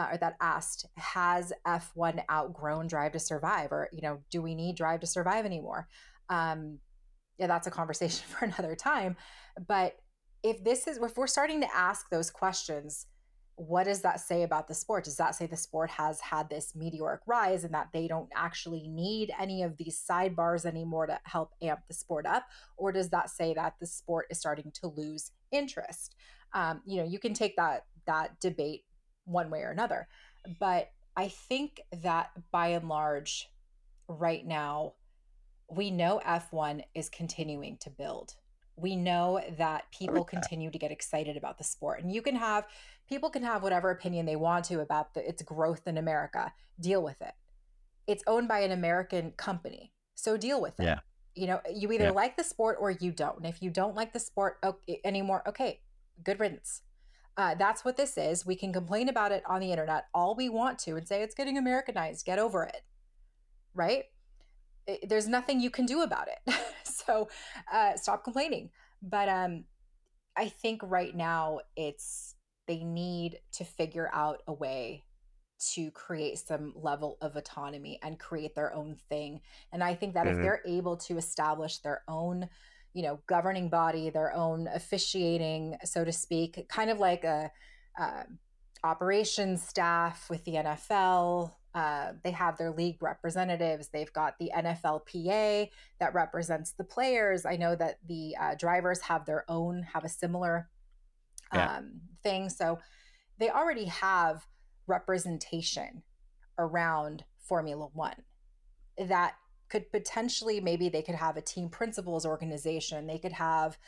F1 outgrown Drive to Survive? Or, do we need Drive to Survive anymore? That's a conversation for another time. But if we're starting to ask those questions, what does that say about the sport? Does that say the sport has had this meteoric rise and that they don't actually need any of these sidebars anymore to help amp the sport up? Or does that say that the sport is starting to lose interest? You can take that debate one way or another. But I think that by and large, right now, we know F1 is continuing to build. We know that people continue to get excited about the sport, and people can have whatever opinion they want to about its growth in America. Deal with it. It's owned by an American company, so deal with it. Yeah. You either like the sport or you don't. And if you don't like the sport anymore, okay, good riddance. That's what this is. We can complain about it on the internet all we want to and say it's getting Americanized. Get over it, right? There's nothing you can do about it. So stop complaining. But I think right now they need to figure out a way to create some level of autonomy and create their own thing. And I think that if they're able to establish their own, governing body, their own officiating, so to speak, kind of like a operations staff with the NFL. They have their league representatives. They've got the NFLPA that represents the players. I know that the drivers have a similar thing. So they already have representation around Formula One that could potentially, maybe they could have a team principals organization. They could have,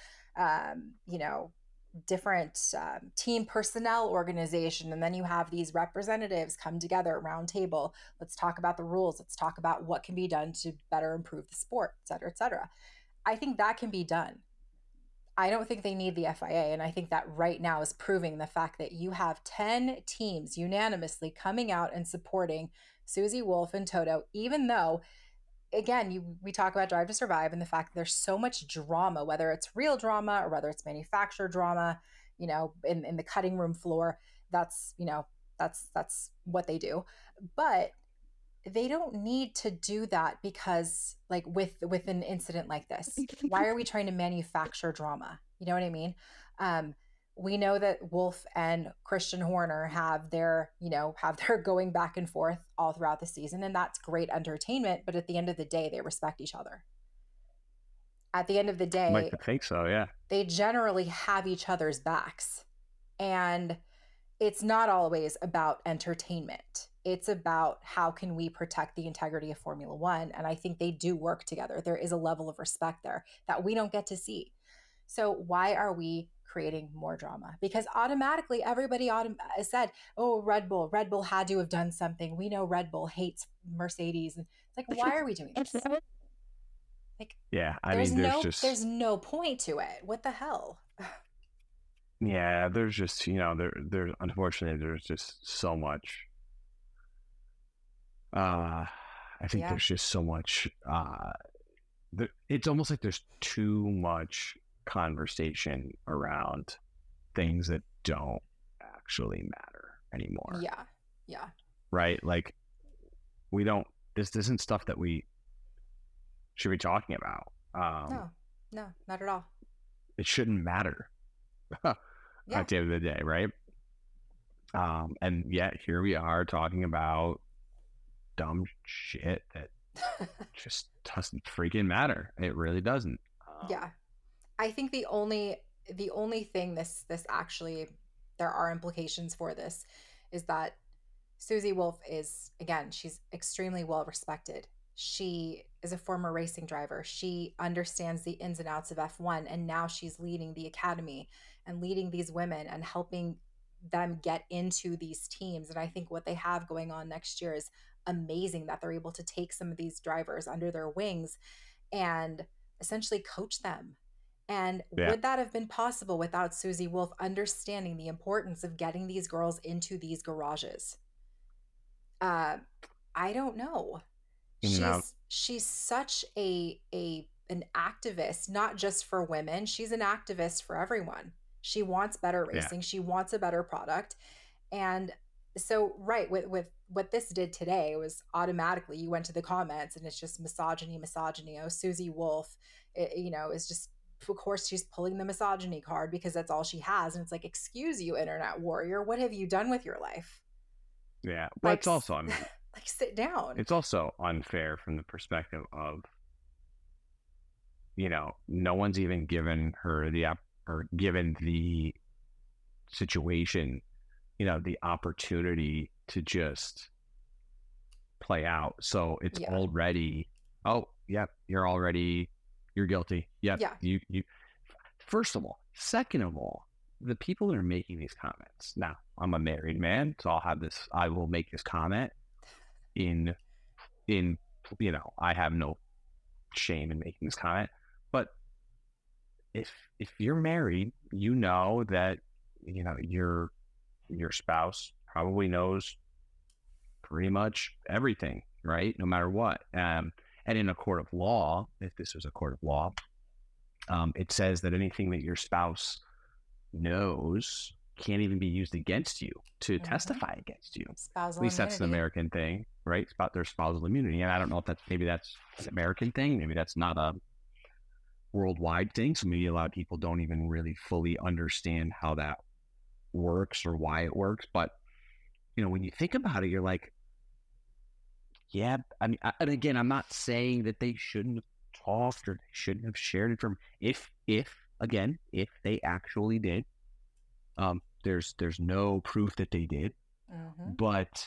different team personnel organization. And then you have these representatives come together at round table. Let's talk about the rules. Let's talk about what can be done to better improve the sport, et cetera, et cetera. I think that can be done. I don't think they need the FIA. And I think that right now is proving the fact that you have 10 teams unanimously coming out and supporting Susie Wolff and Toto, even though, again, we talk about Drive to Survive and the fact that there's so much drama, whether it's real drama or whether it's manufactured drama, in the cutting room floor. That's what they do. But they don't need to do that, because like with an incident like this, why are we trying to manufacture drama? You know what I mean? We know that Wolff and Christian Horner have their going back and forth all throughout the season, and that's great entertainment. But at the end of the day, they respect each other. At the end of the day, I'd like to think so, yeah. They generally have each other's backs, and it's not always about entertainment. It's about how can we protect the integrity of Formula One, and I think they do work together. There is a level of respect there that we don't get to see. So why are we creating more drama? Because automatically everybody said, oh, Red Bull had to have done something. We know Red Bull hates Mercedes. And it's like, why are we doing this? Like, yeah, there's no point to it. What the hell? Yeah, there's just, there's unfortunately, there's just so much. I think there's just so much. It's almost like there's too much conversation around things that don't actually matter anymore. Yeah. Right? Like, this isn't stuff that we should be talking about. No, not at all. It shouldn't matter at the end of the day, right? And yet here we are talking about dumb shit that just doesn't freaking matter. It really doesn't. Yeah. I think the only thing this actually, there are implications for this, is that Susie Wolff is, again, she's extremely well respected. She is a former racing driver. She understands the ins and outs of F1, and now she's leading the academy and leading these women and helping them get into these teams. And I think what they have going on next year is amazing, that they're able to take some of these drivers under their wings and essentially coach them. And would that have been possible without Susie Wolff understanding the importance of getting these girls into these garages? I don't know. She's such an activist, not just for women. She's an activist for everyone. She wants better racing. She wants a better product. And so, with what this did today, was automatically you went to the comments and it's just misogyny. Oh, Susie Wolff, is just, of course, she's pulling the misogyny card because that's all she has. And it's like, excuse you, internet warrior, what have you done with your life? Yeah, but it's also, I mean, like, sit down. It's also unfair from the perspective of, no one's even given her given the situation, the opportunity to just play out. So it's already, you're guilty. Yep. Yeah. You, first of all. Second of all, the people that are making these comments. Now, I'm a married man, so I will make this comment in, I have no shame in making this comment. But if you're married, you know that, your spouse probably knows pretty much everything, right? No matter what. And in a court of law, if this was a court of law, it says that anything that your spouse knows can't even be used against you to testify against you. Spousal At least immunity. That's an American thing, right? It's about their spousal immunity. And I don't know if maybe that's an American thing. Maybe that's not a worldwide thing. So maybe a lot of people don't even really fully understand how that works or why it works. But, when you think about it, you're like, yeah, I mean, and again, I'm not saying that they shouldn't have talked or they shouldn't have shared it from, if they actually did, There's no proof that they did, but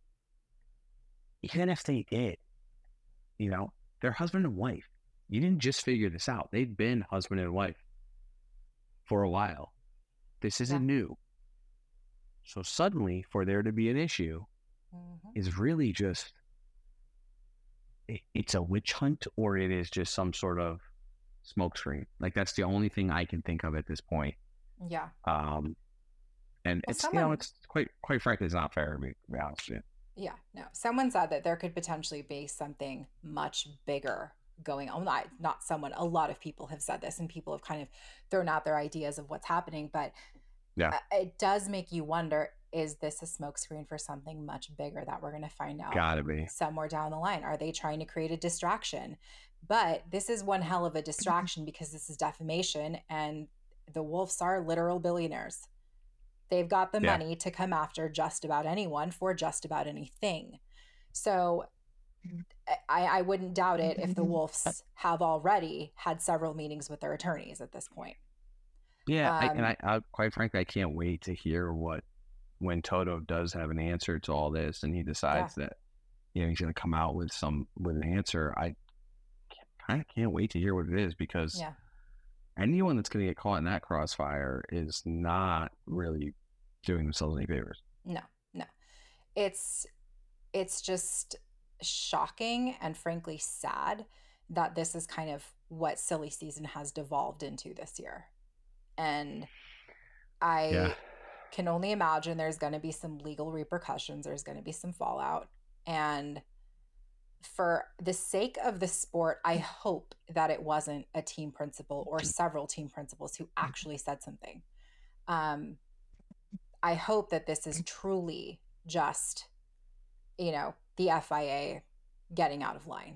even if they did, they're husband and wife. You didn't just figure this out. They've been husband and wife for a while. This isn't new. So suddenly, for there to be an issue is really just, it's a witch hunt, or it is just some sort of smokescreen. Like, that's the only thing I can think of at this point. Yeah. And it's quite frankly, it's not fair, to be honest with you. Yeah, no. Someone said that there could potentially be something much bigger going on. Not someone, a lot of people have said this, and people have kind of thrown out their ideas of what's happening. But it does make you wonder, is this a smokescreen for something much bigger that we're going to find out Gotta be somewhere down the line? Are they trying to create a distraction? But this is one hell of a distraction, because this is defamation, and the Wolves are literal billionaires. They've got the money to come after just about anyone for just about anything. So I wouldn't doubt it if the Wolves have already had several meetings with their attorneys at this point. Yeah, I quite frankly, I can't wait to hear when Toto does have an answer to all this, and he decides that he's going to come out with an answer. I kind of can't wait to hear what it is, because anyone that's going to get caught in that crossfire is not really doing themselves any favors. No. It's just shocking and frankly sad that this is kind of what silly season has devolved into this year. And I can only imagine there's going to be some legal repercussions. There's going to be some fallout. And for the sake of the sport, I hope that it wasn't a team principal or several team principals who actually said something. I hope that this is truly just, the FIA getting out of line.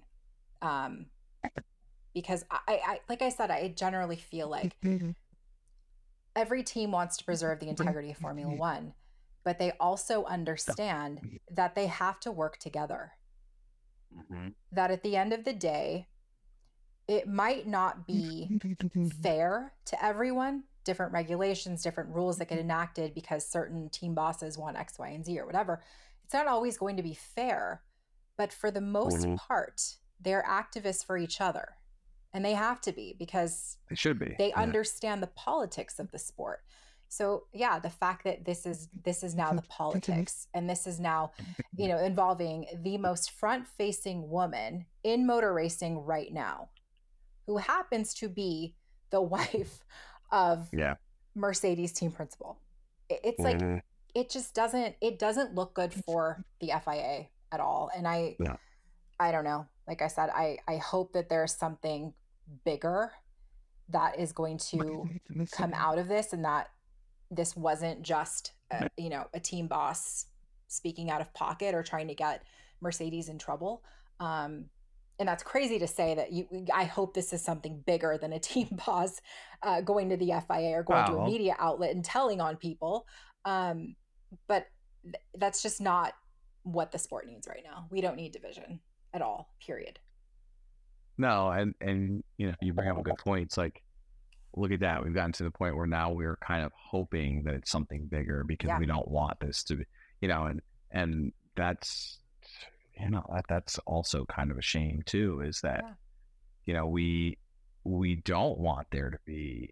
Because I like I said, I generally feel like every team wants to preserve the integrity of Formula One, but they also understand that they have to work together. That at the end of the day, it might not be fair to everyone. Different regulations, different rules that get enacted because certain team bosses want X, Y, and Z or whatever. It's not always going to be fair, but for the most part, they're activists for each other. And they have to be, because they should be. They understand the politics of the sport. So the fact that this is now the politics, and this is now, involving the most front-facing woman in motor racing right now, who happens to be the wife of Mercedes team principal. It's like, it just doesn't look good for the FIA at all. And I don't know. Like I said, I hope that there's something bigger that is going to come out of this, and that this wasn't just a team boss speaking out of pocket or trying to get Mercedes in trouble. And that's crazy to say that I hope this is something bigger than a team boss going to the FIA or going to a media outlet and telling on people. But that's just not what the sport needs right now. We don't need division at all, period. No, and you bring up a good point. It's like, look at that. We've gotten to the point where now we're kind of hoping that it's something bigger, because we don't want this to be, and that's, that's also kind of a shame too, is that, we don't want there to be,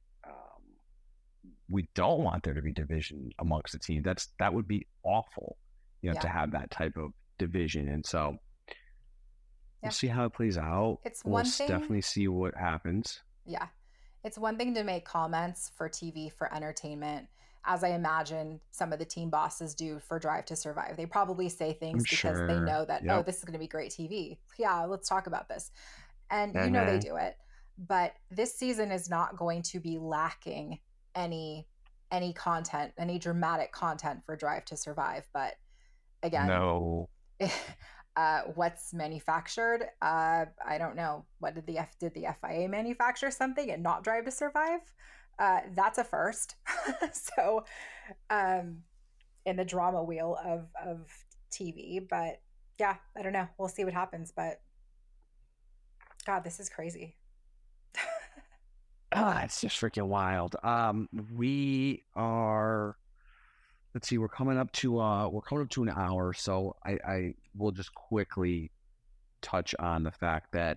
division amongst the team. That would be awful, to have that type of division. And so we'll see how it plays out. We'll definitely see what happens. Yeah. It's one thing to make comments for TV, for entertainment, as I imagine some of the team bosses do for Drive to Survive. They probably say things because they know that, this is going to be great TV. Yeah, let's talk about this. And they do it. But this season is not going to be lacking any content, any dramatic content for Drive to Survive. But again, no. What's manufactured? I don't know. What did the FIA manufacture something and not Drive to Survive? That's a first. So, in the drama wheel of TV, but I don't know. We'll see what happens. But God, this is crazy. It's just freaking wild. We are. Let's see. We're coming up to an hour, so I will just quickly touch on the fact that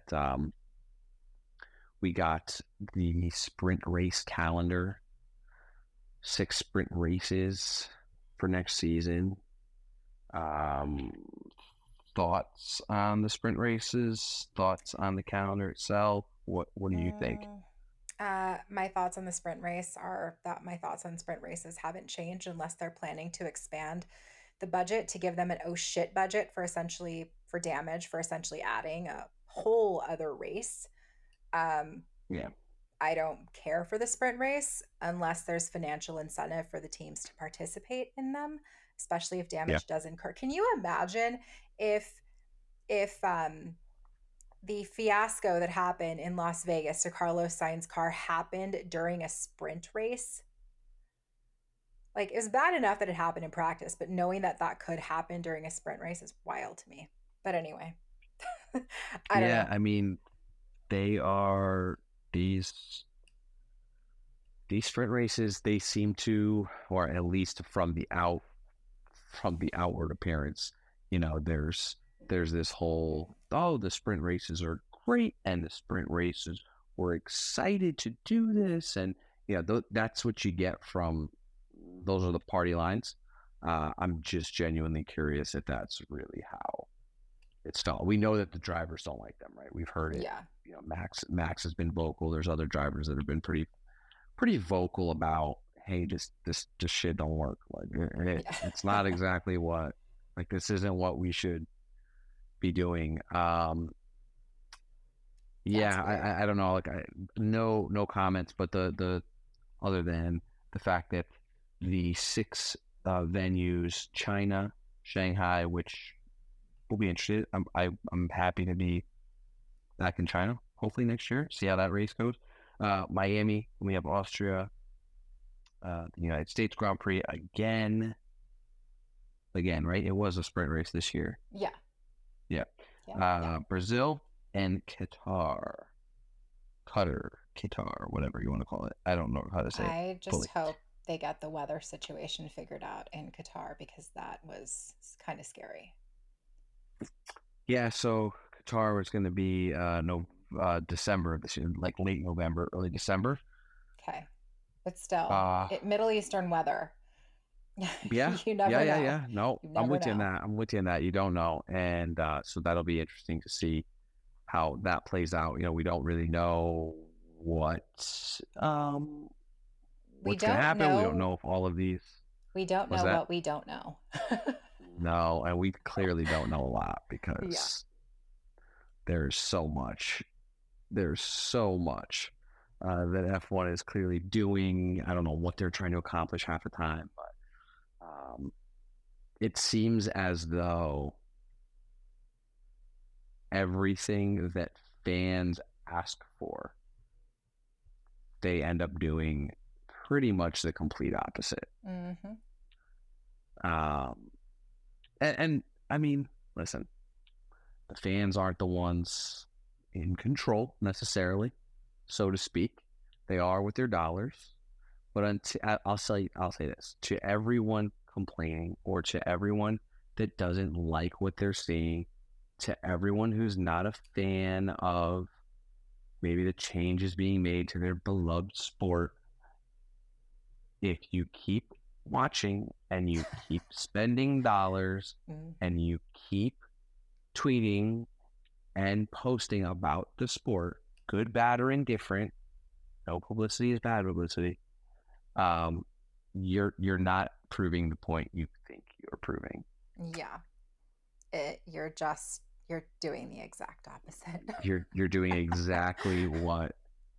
we got the sprint race calendar, 6 sprint races for next season. Thoughts on the sprint races? Thoughts on the calendar itself? What do you think? My thoughts on the sprint race are that my thoughts on sprint races haven't changed unless they're planning to expand the budget to give them an oh shit budget for damage for essentially adding a whole other race. Yeah. I don't care for the sprint race unless there's financial incentive for the teams to participate in them, especially if damage does incur. Can you imagine if the fiasco that happened in Las Vegas to Carlos Sainz's car happened during a sprint race? Like, it was bad enough that it happened in practice, but knowing that could happen during a sprint race is wild to me. But anyway, I don't know. I mean, they are these sprint races. They seem to, or at least from the outward appearance, there's this whole, the sprint races are great, and the sprint races, we're excited to do this, and that's what you get from. Those are the party lines. I'm just genuinely curious if that's really how it's done. We know that the drivers don't like them, right? We've heard it. Yeah. Max has been vocal. There's other drivers that have been pretty vocal about, hey, this shit don't work. Like it's not exactly what, like, this isn't what we should be doing. I don't know. Like, no comments, but the other than the fact that the 6 venues, China, Shanghai, which will be interested. I'm happy to be back in China, hopefully next year. See how that race goes. Miami, we have Austria, the United States Grand Prix again, right? It was a sprint race this year. Yeah. Brazil and Qatar, whatever you want to call it. I don't know how to say it. I just hope they get the weather situation figured out in Qatar, because that was kind of scary. Yeah, so Qatar was going to be December of this year, like late November, early December. Okay, but still, Middle Eastern weather. Yeah, you never know. Yeah. No, I'm with you on that. You don't know, and so that'll be interesting to see how that plays out. We don't really know what's going to happen. We don't know if all of these. We don't know what we don't know. No, and we clearly don't know a lot, because there's so much. There's so much that F1 is clearly doing. I don't know what they're trying to accomplish half the time, but it seems as though everything that fans ask for, they end up doing pretty much the complete opposite. Mm-hmm. And I mean, listen, the fans aren't the ones in control necessarily, so to speak. They are with their dollars. But I'll say this to everyone complaining, or to everyone that doesn't like what they're seeing, to everyone who's not a fan of maybe the changes being made to their beloved sport, if you keep watching and you keep spending dollars and you keep tweeting and posting about the sport, good, bad, or indifferent, no publicity is bad publicity, you're not proving the point you think you're proving. Yeah. You're doing the exact opposite. You're doing exactly what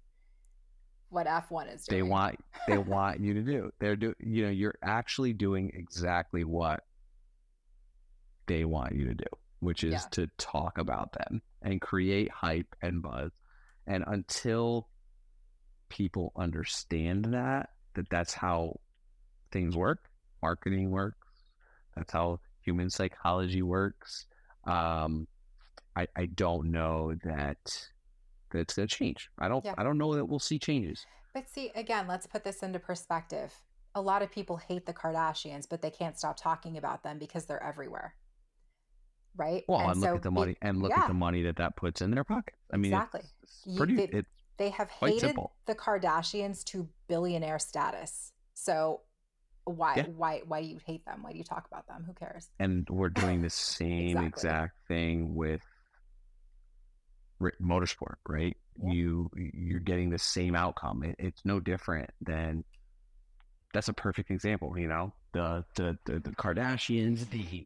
F1 is doing. They want you to do. You're actually doing exactly what they want you to do, which is to talk about them and create hype and buzz. And until people understand that's how things work, marketing works, that's how human psychology works, I don't know that it's going to change. I Yeah. don't know that we'll see changes. But see, again, let's put this into perspective. A lot of people hate the Kardashians, but they can't stop talking about them because they're everywhere. Right? Well, and look at the money at the money that puts in their pocket. I mean, exactly. They have hated the Kardashians to billionaire status. So why do you hate them? Why do you talk about them? Who cares? And we're doing the same exact thing with motorsport, right? Yeah. You're getting the same outcome. It's no different than, that's a perfect example, you know, the Kardashians, the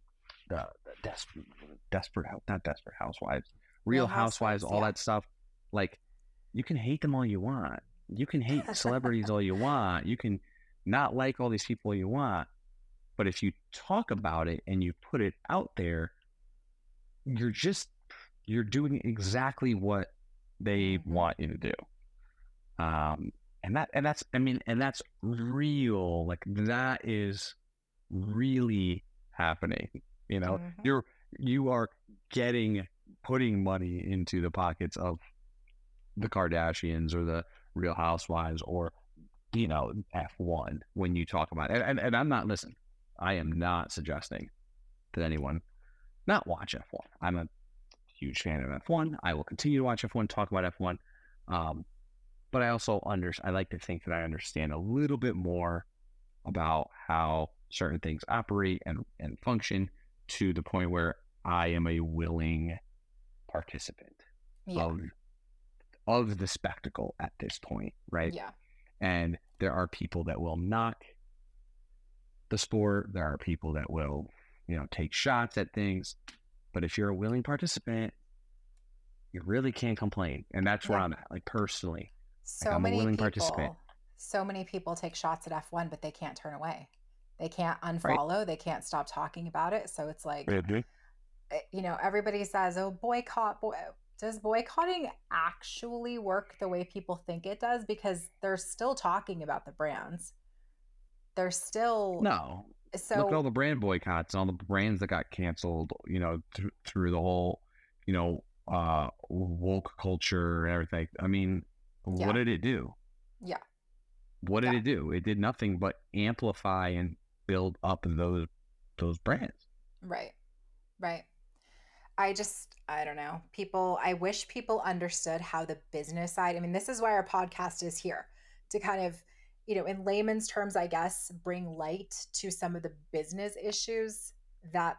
not desperate housewives, Real Housewives, all that stuff. Like, you can hate them all you want. You can hate celebrities all you want. You can not like all these people you want. But if you talk about it and you put it out there, you're doing exactly what they want you to do. And that's real. Like, that is really happening. You know, you are putting money into the pockets of the Kardashians or the Real Housewives or, you know, F1 when you talk about it. And I'm not, listen, I am not suggesting that anyone not watch F1. I'm a huge fan of F1. I will continue to watch F1, talk about F1. But I also I like to think that I understand a little bit more about how certain things operate and function, to the point where I am a willing participant of the spectacle at this point, right? Yeah. And there are people that will knock the sport. There are people that will, you know, take shots at things. But if you're a willing participant, you really can't complain. And that's where I'm at, like, personally. I'm a willing participant. So many people take shots at F1, but they can't turn away. They can't unfollow. Right. They can't stop talking about it. So it's like, you know, everybody says, oh, boycott. Does boycotting actually work the way people think it does? Because they're still talking about the brands. They're still... No. So look at all the brand boycotts and all the brands that got canceled, you know, through the whole, you know, woke culture and everything. I mean, what did it do? Yeah. What did it do? It did nothing but amplify and build up those brands. Right. Right. I don't know. I wish people understood how the business side, I mean, this is why our podcast is here, to kind of, you know, in layman's terms, I guess, bring light to some of the business issues that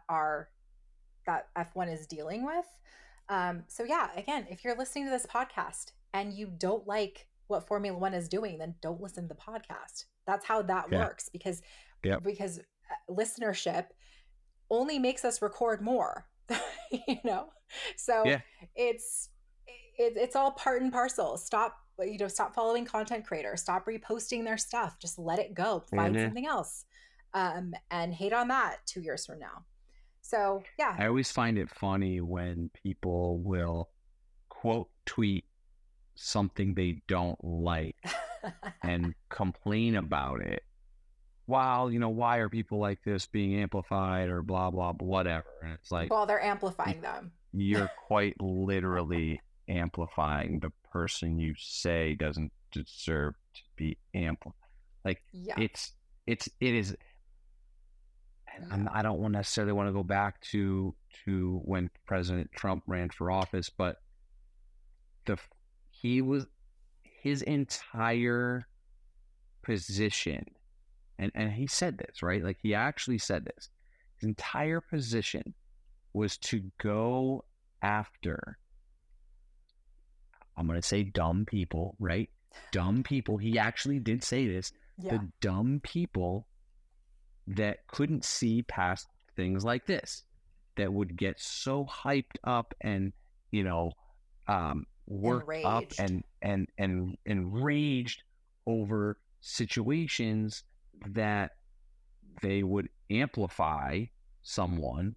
F1 is dealing with. So yeah, again, if you're listening to this podcast and you don't like what Formula One is doing, then don't listen to the podcast. That's how that works, because listenership only makes us record more, you know? So it's all part and parcel. Stop following content creators, stop reposting their stuff. Just let it go, find something else, and hate on that 2 years from now. So yeah. I always find it funny when people will quote tweet something they don't like and complain about it. Wow, you know, why are people like this being amplified or blah, blah, blah, whatever. And it's like, well, they're amplifying them. You're quite literally amplifying the person you say doesn't deserve to be amplified. Like, it is. I don't necessarily want to go back to when President Trump ran for office, but his entire position, and he said this, right? Like, he actually said this. His entire position was to go after, I'm going to say dumb people, right? Dumb people. He actually did say this. Yeah. The dumb people that couldn't see past things like this, that would get so hyped up and, you know, worked up and enraged over situations that they would amplify someone,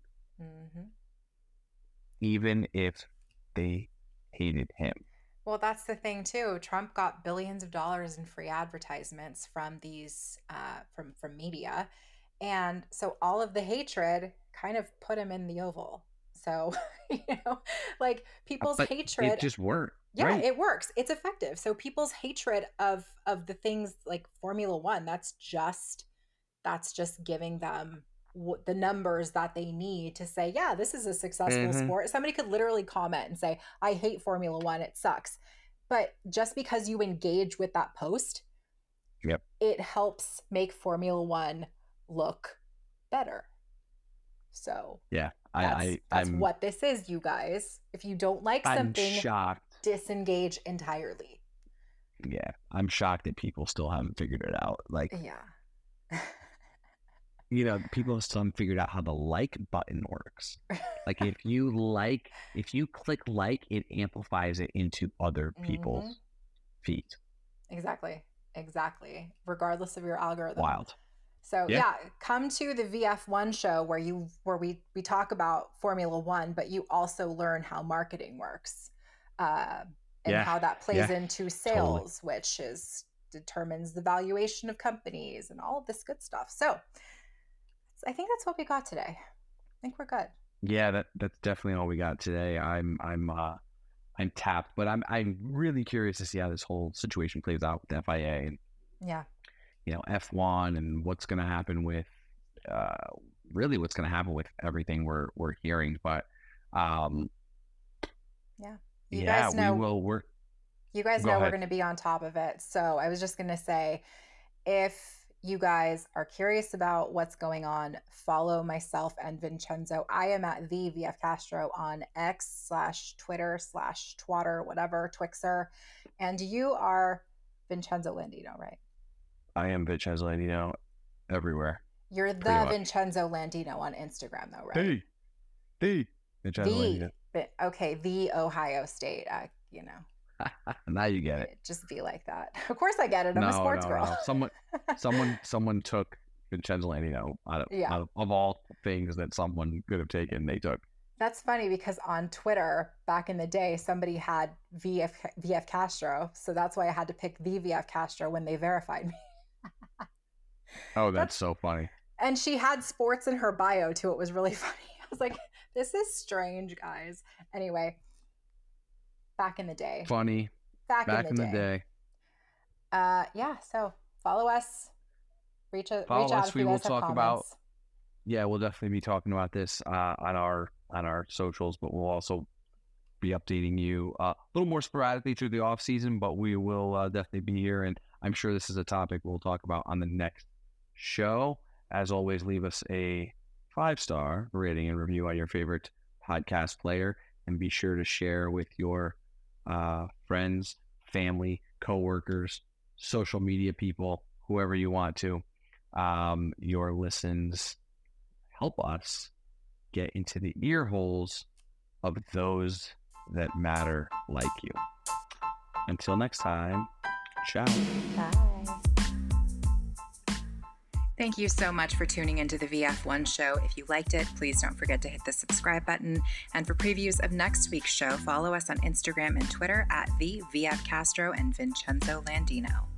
even if they hated him. Well, that's the thing too. Trump got billions of dollars in free advertisements from these from media. And so all of the hatred kind of put him in the Oval. So, you know, like, people's hatred. It just worked. Yeah, right. It works. It's effective. So people's hatred of the things like Formula One, that's just giving them the numbers that they need to say, yeah, this is a successful sport. Somebody could literally comment and say, I hate Formula One, it sucks. But just because you engage with that post, yep, it helps make Formula One look better. So yeah, that's what this is, you guys. If you don't like something, shocked. Disengage entirely. Yeah, I'm shocked that people still haven't figured it out. Like, yeah. People still haven't figured out how the like button works. Like if you click like, it amplifies it into other people's feeds. Exactly. Regardless of your algorithm. Wild. So yeah, come to the VF1 show where we talk about Formula One, but you also learn how marketing works, and how that plays into sales, which determines the valuation of companies and all of this good stuff. So I think that's what we got today. I think we're good. Yeah, that's definitely all we got today. I'm tapped, but I'm really curious to see how this whole situation plays out with FIA and F1 and what's going to happen with really what's going to happen with everything we're hearing. But you guys know we're going to be on top of it. So I was just going to say, if you guys are curious about what's going on, follow myself and Vincenzo. I am at the VF Castro on X/Twitter/Twatter, whatever, Twixer. And you are Vincenzo Landino, right? I am Vincenzo Landino everywhere. You're the Vincenzo Landino on Instagram, though, right? The Vincenzo Landino. Okay, the Ohio State, Now you get it. Just be like that. Of course I get it. I'm a sports girl. No. Someone took Vincenzo Landino out of all things that someone could have taken, they took. That's funny because on Twitter back in the day, somebody had VF Castro. So that's why I had to pick the VF Castro when they verified me. Oh, that's so funny. And she had sports in her bio too. It was really funny. I was like, this is strange, guys. Anyway. Back in the day. Funny. Back in the day. So follow us. Reach out if we you will guys have talk comments. about. Yeah, we'll definitely be talking about this on our socials, but we'll also be updating you a little more sporadically through the off season. But we will definitely be here, and I'm sure this is a topic we'll talk about on the next show. As always, leave us a 5-star rating and review on your favorite podcast player, and be sure to share with your friends, family, coworkers, social media people, whoever you want to. Your listens help us get into the ear holes of those that matter like you. Until next time, ciao. Bye. Thank you so much for tuning into the VF1 show. If you liked it, please don't forget to hit the subscribe button. And for previews of next week's show, follow us on Instagram and Twitter at the VF Castro and Vincenzo Landino.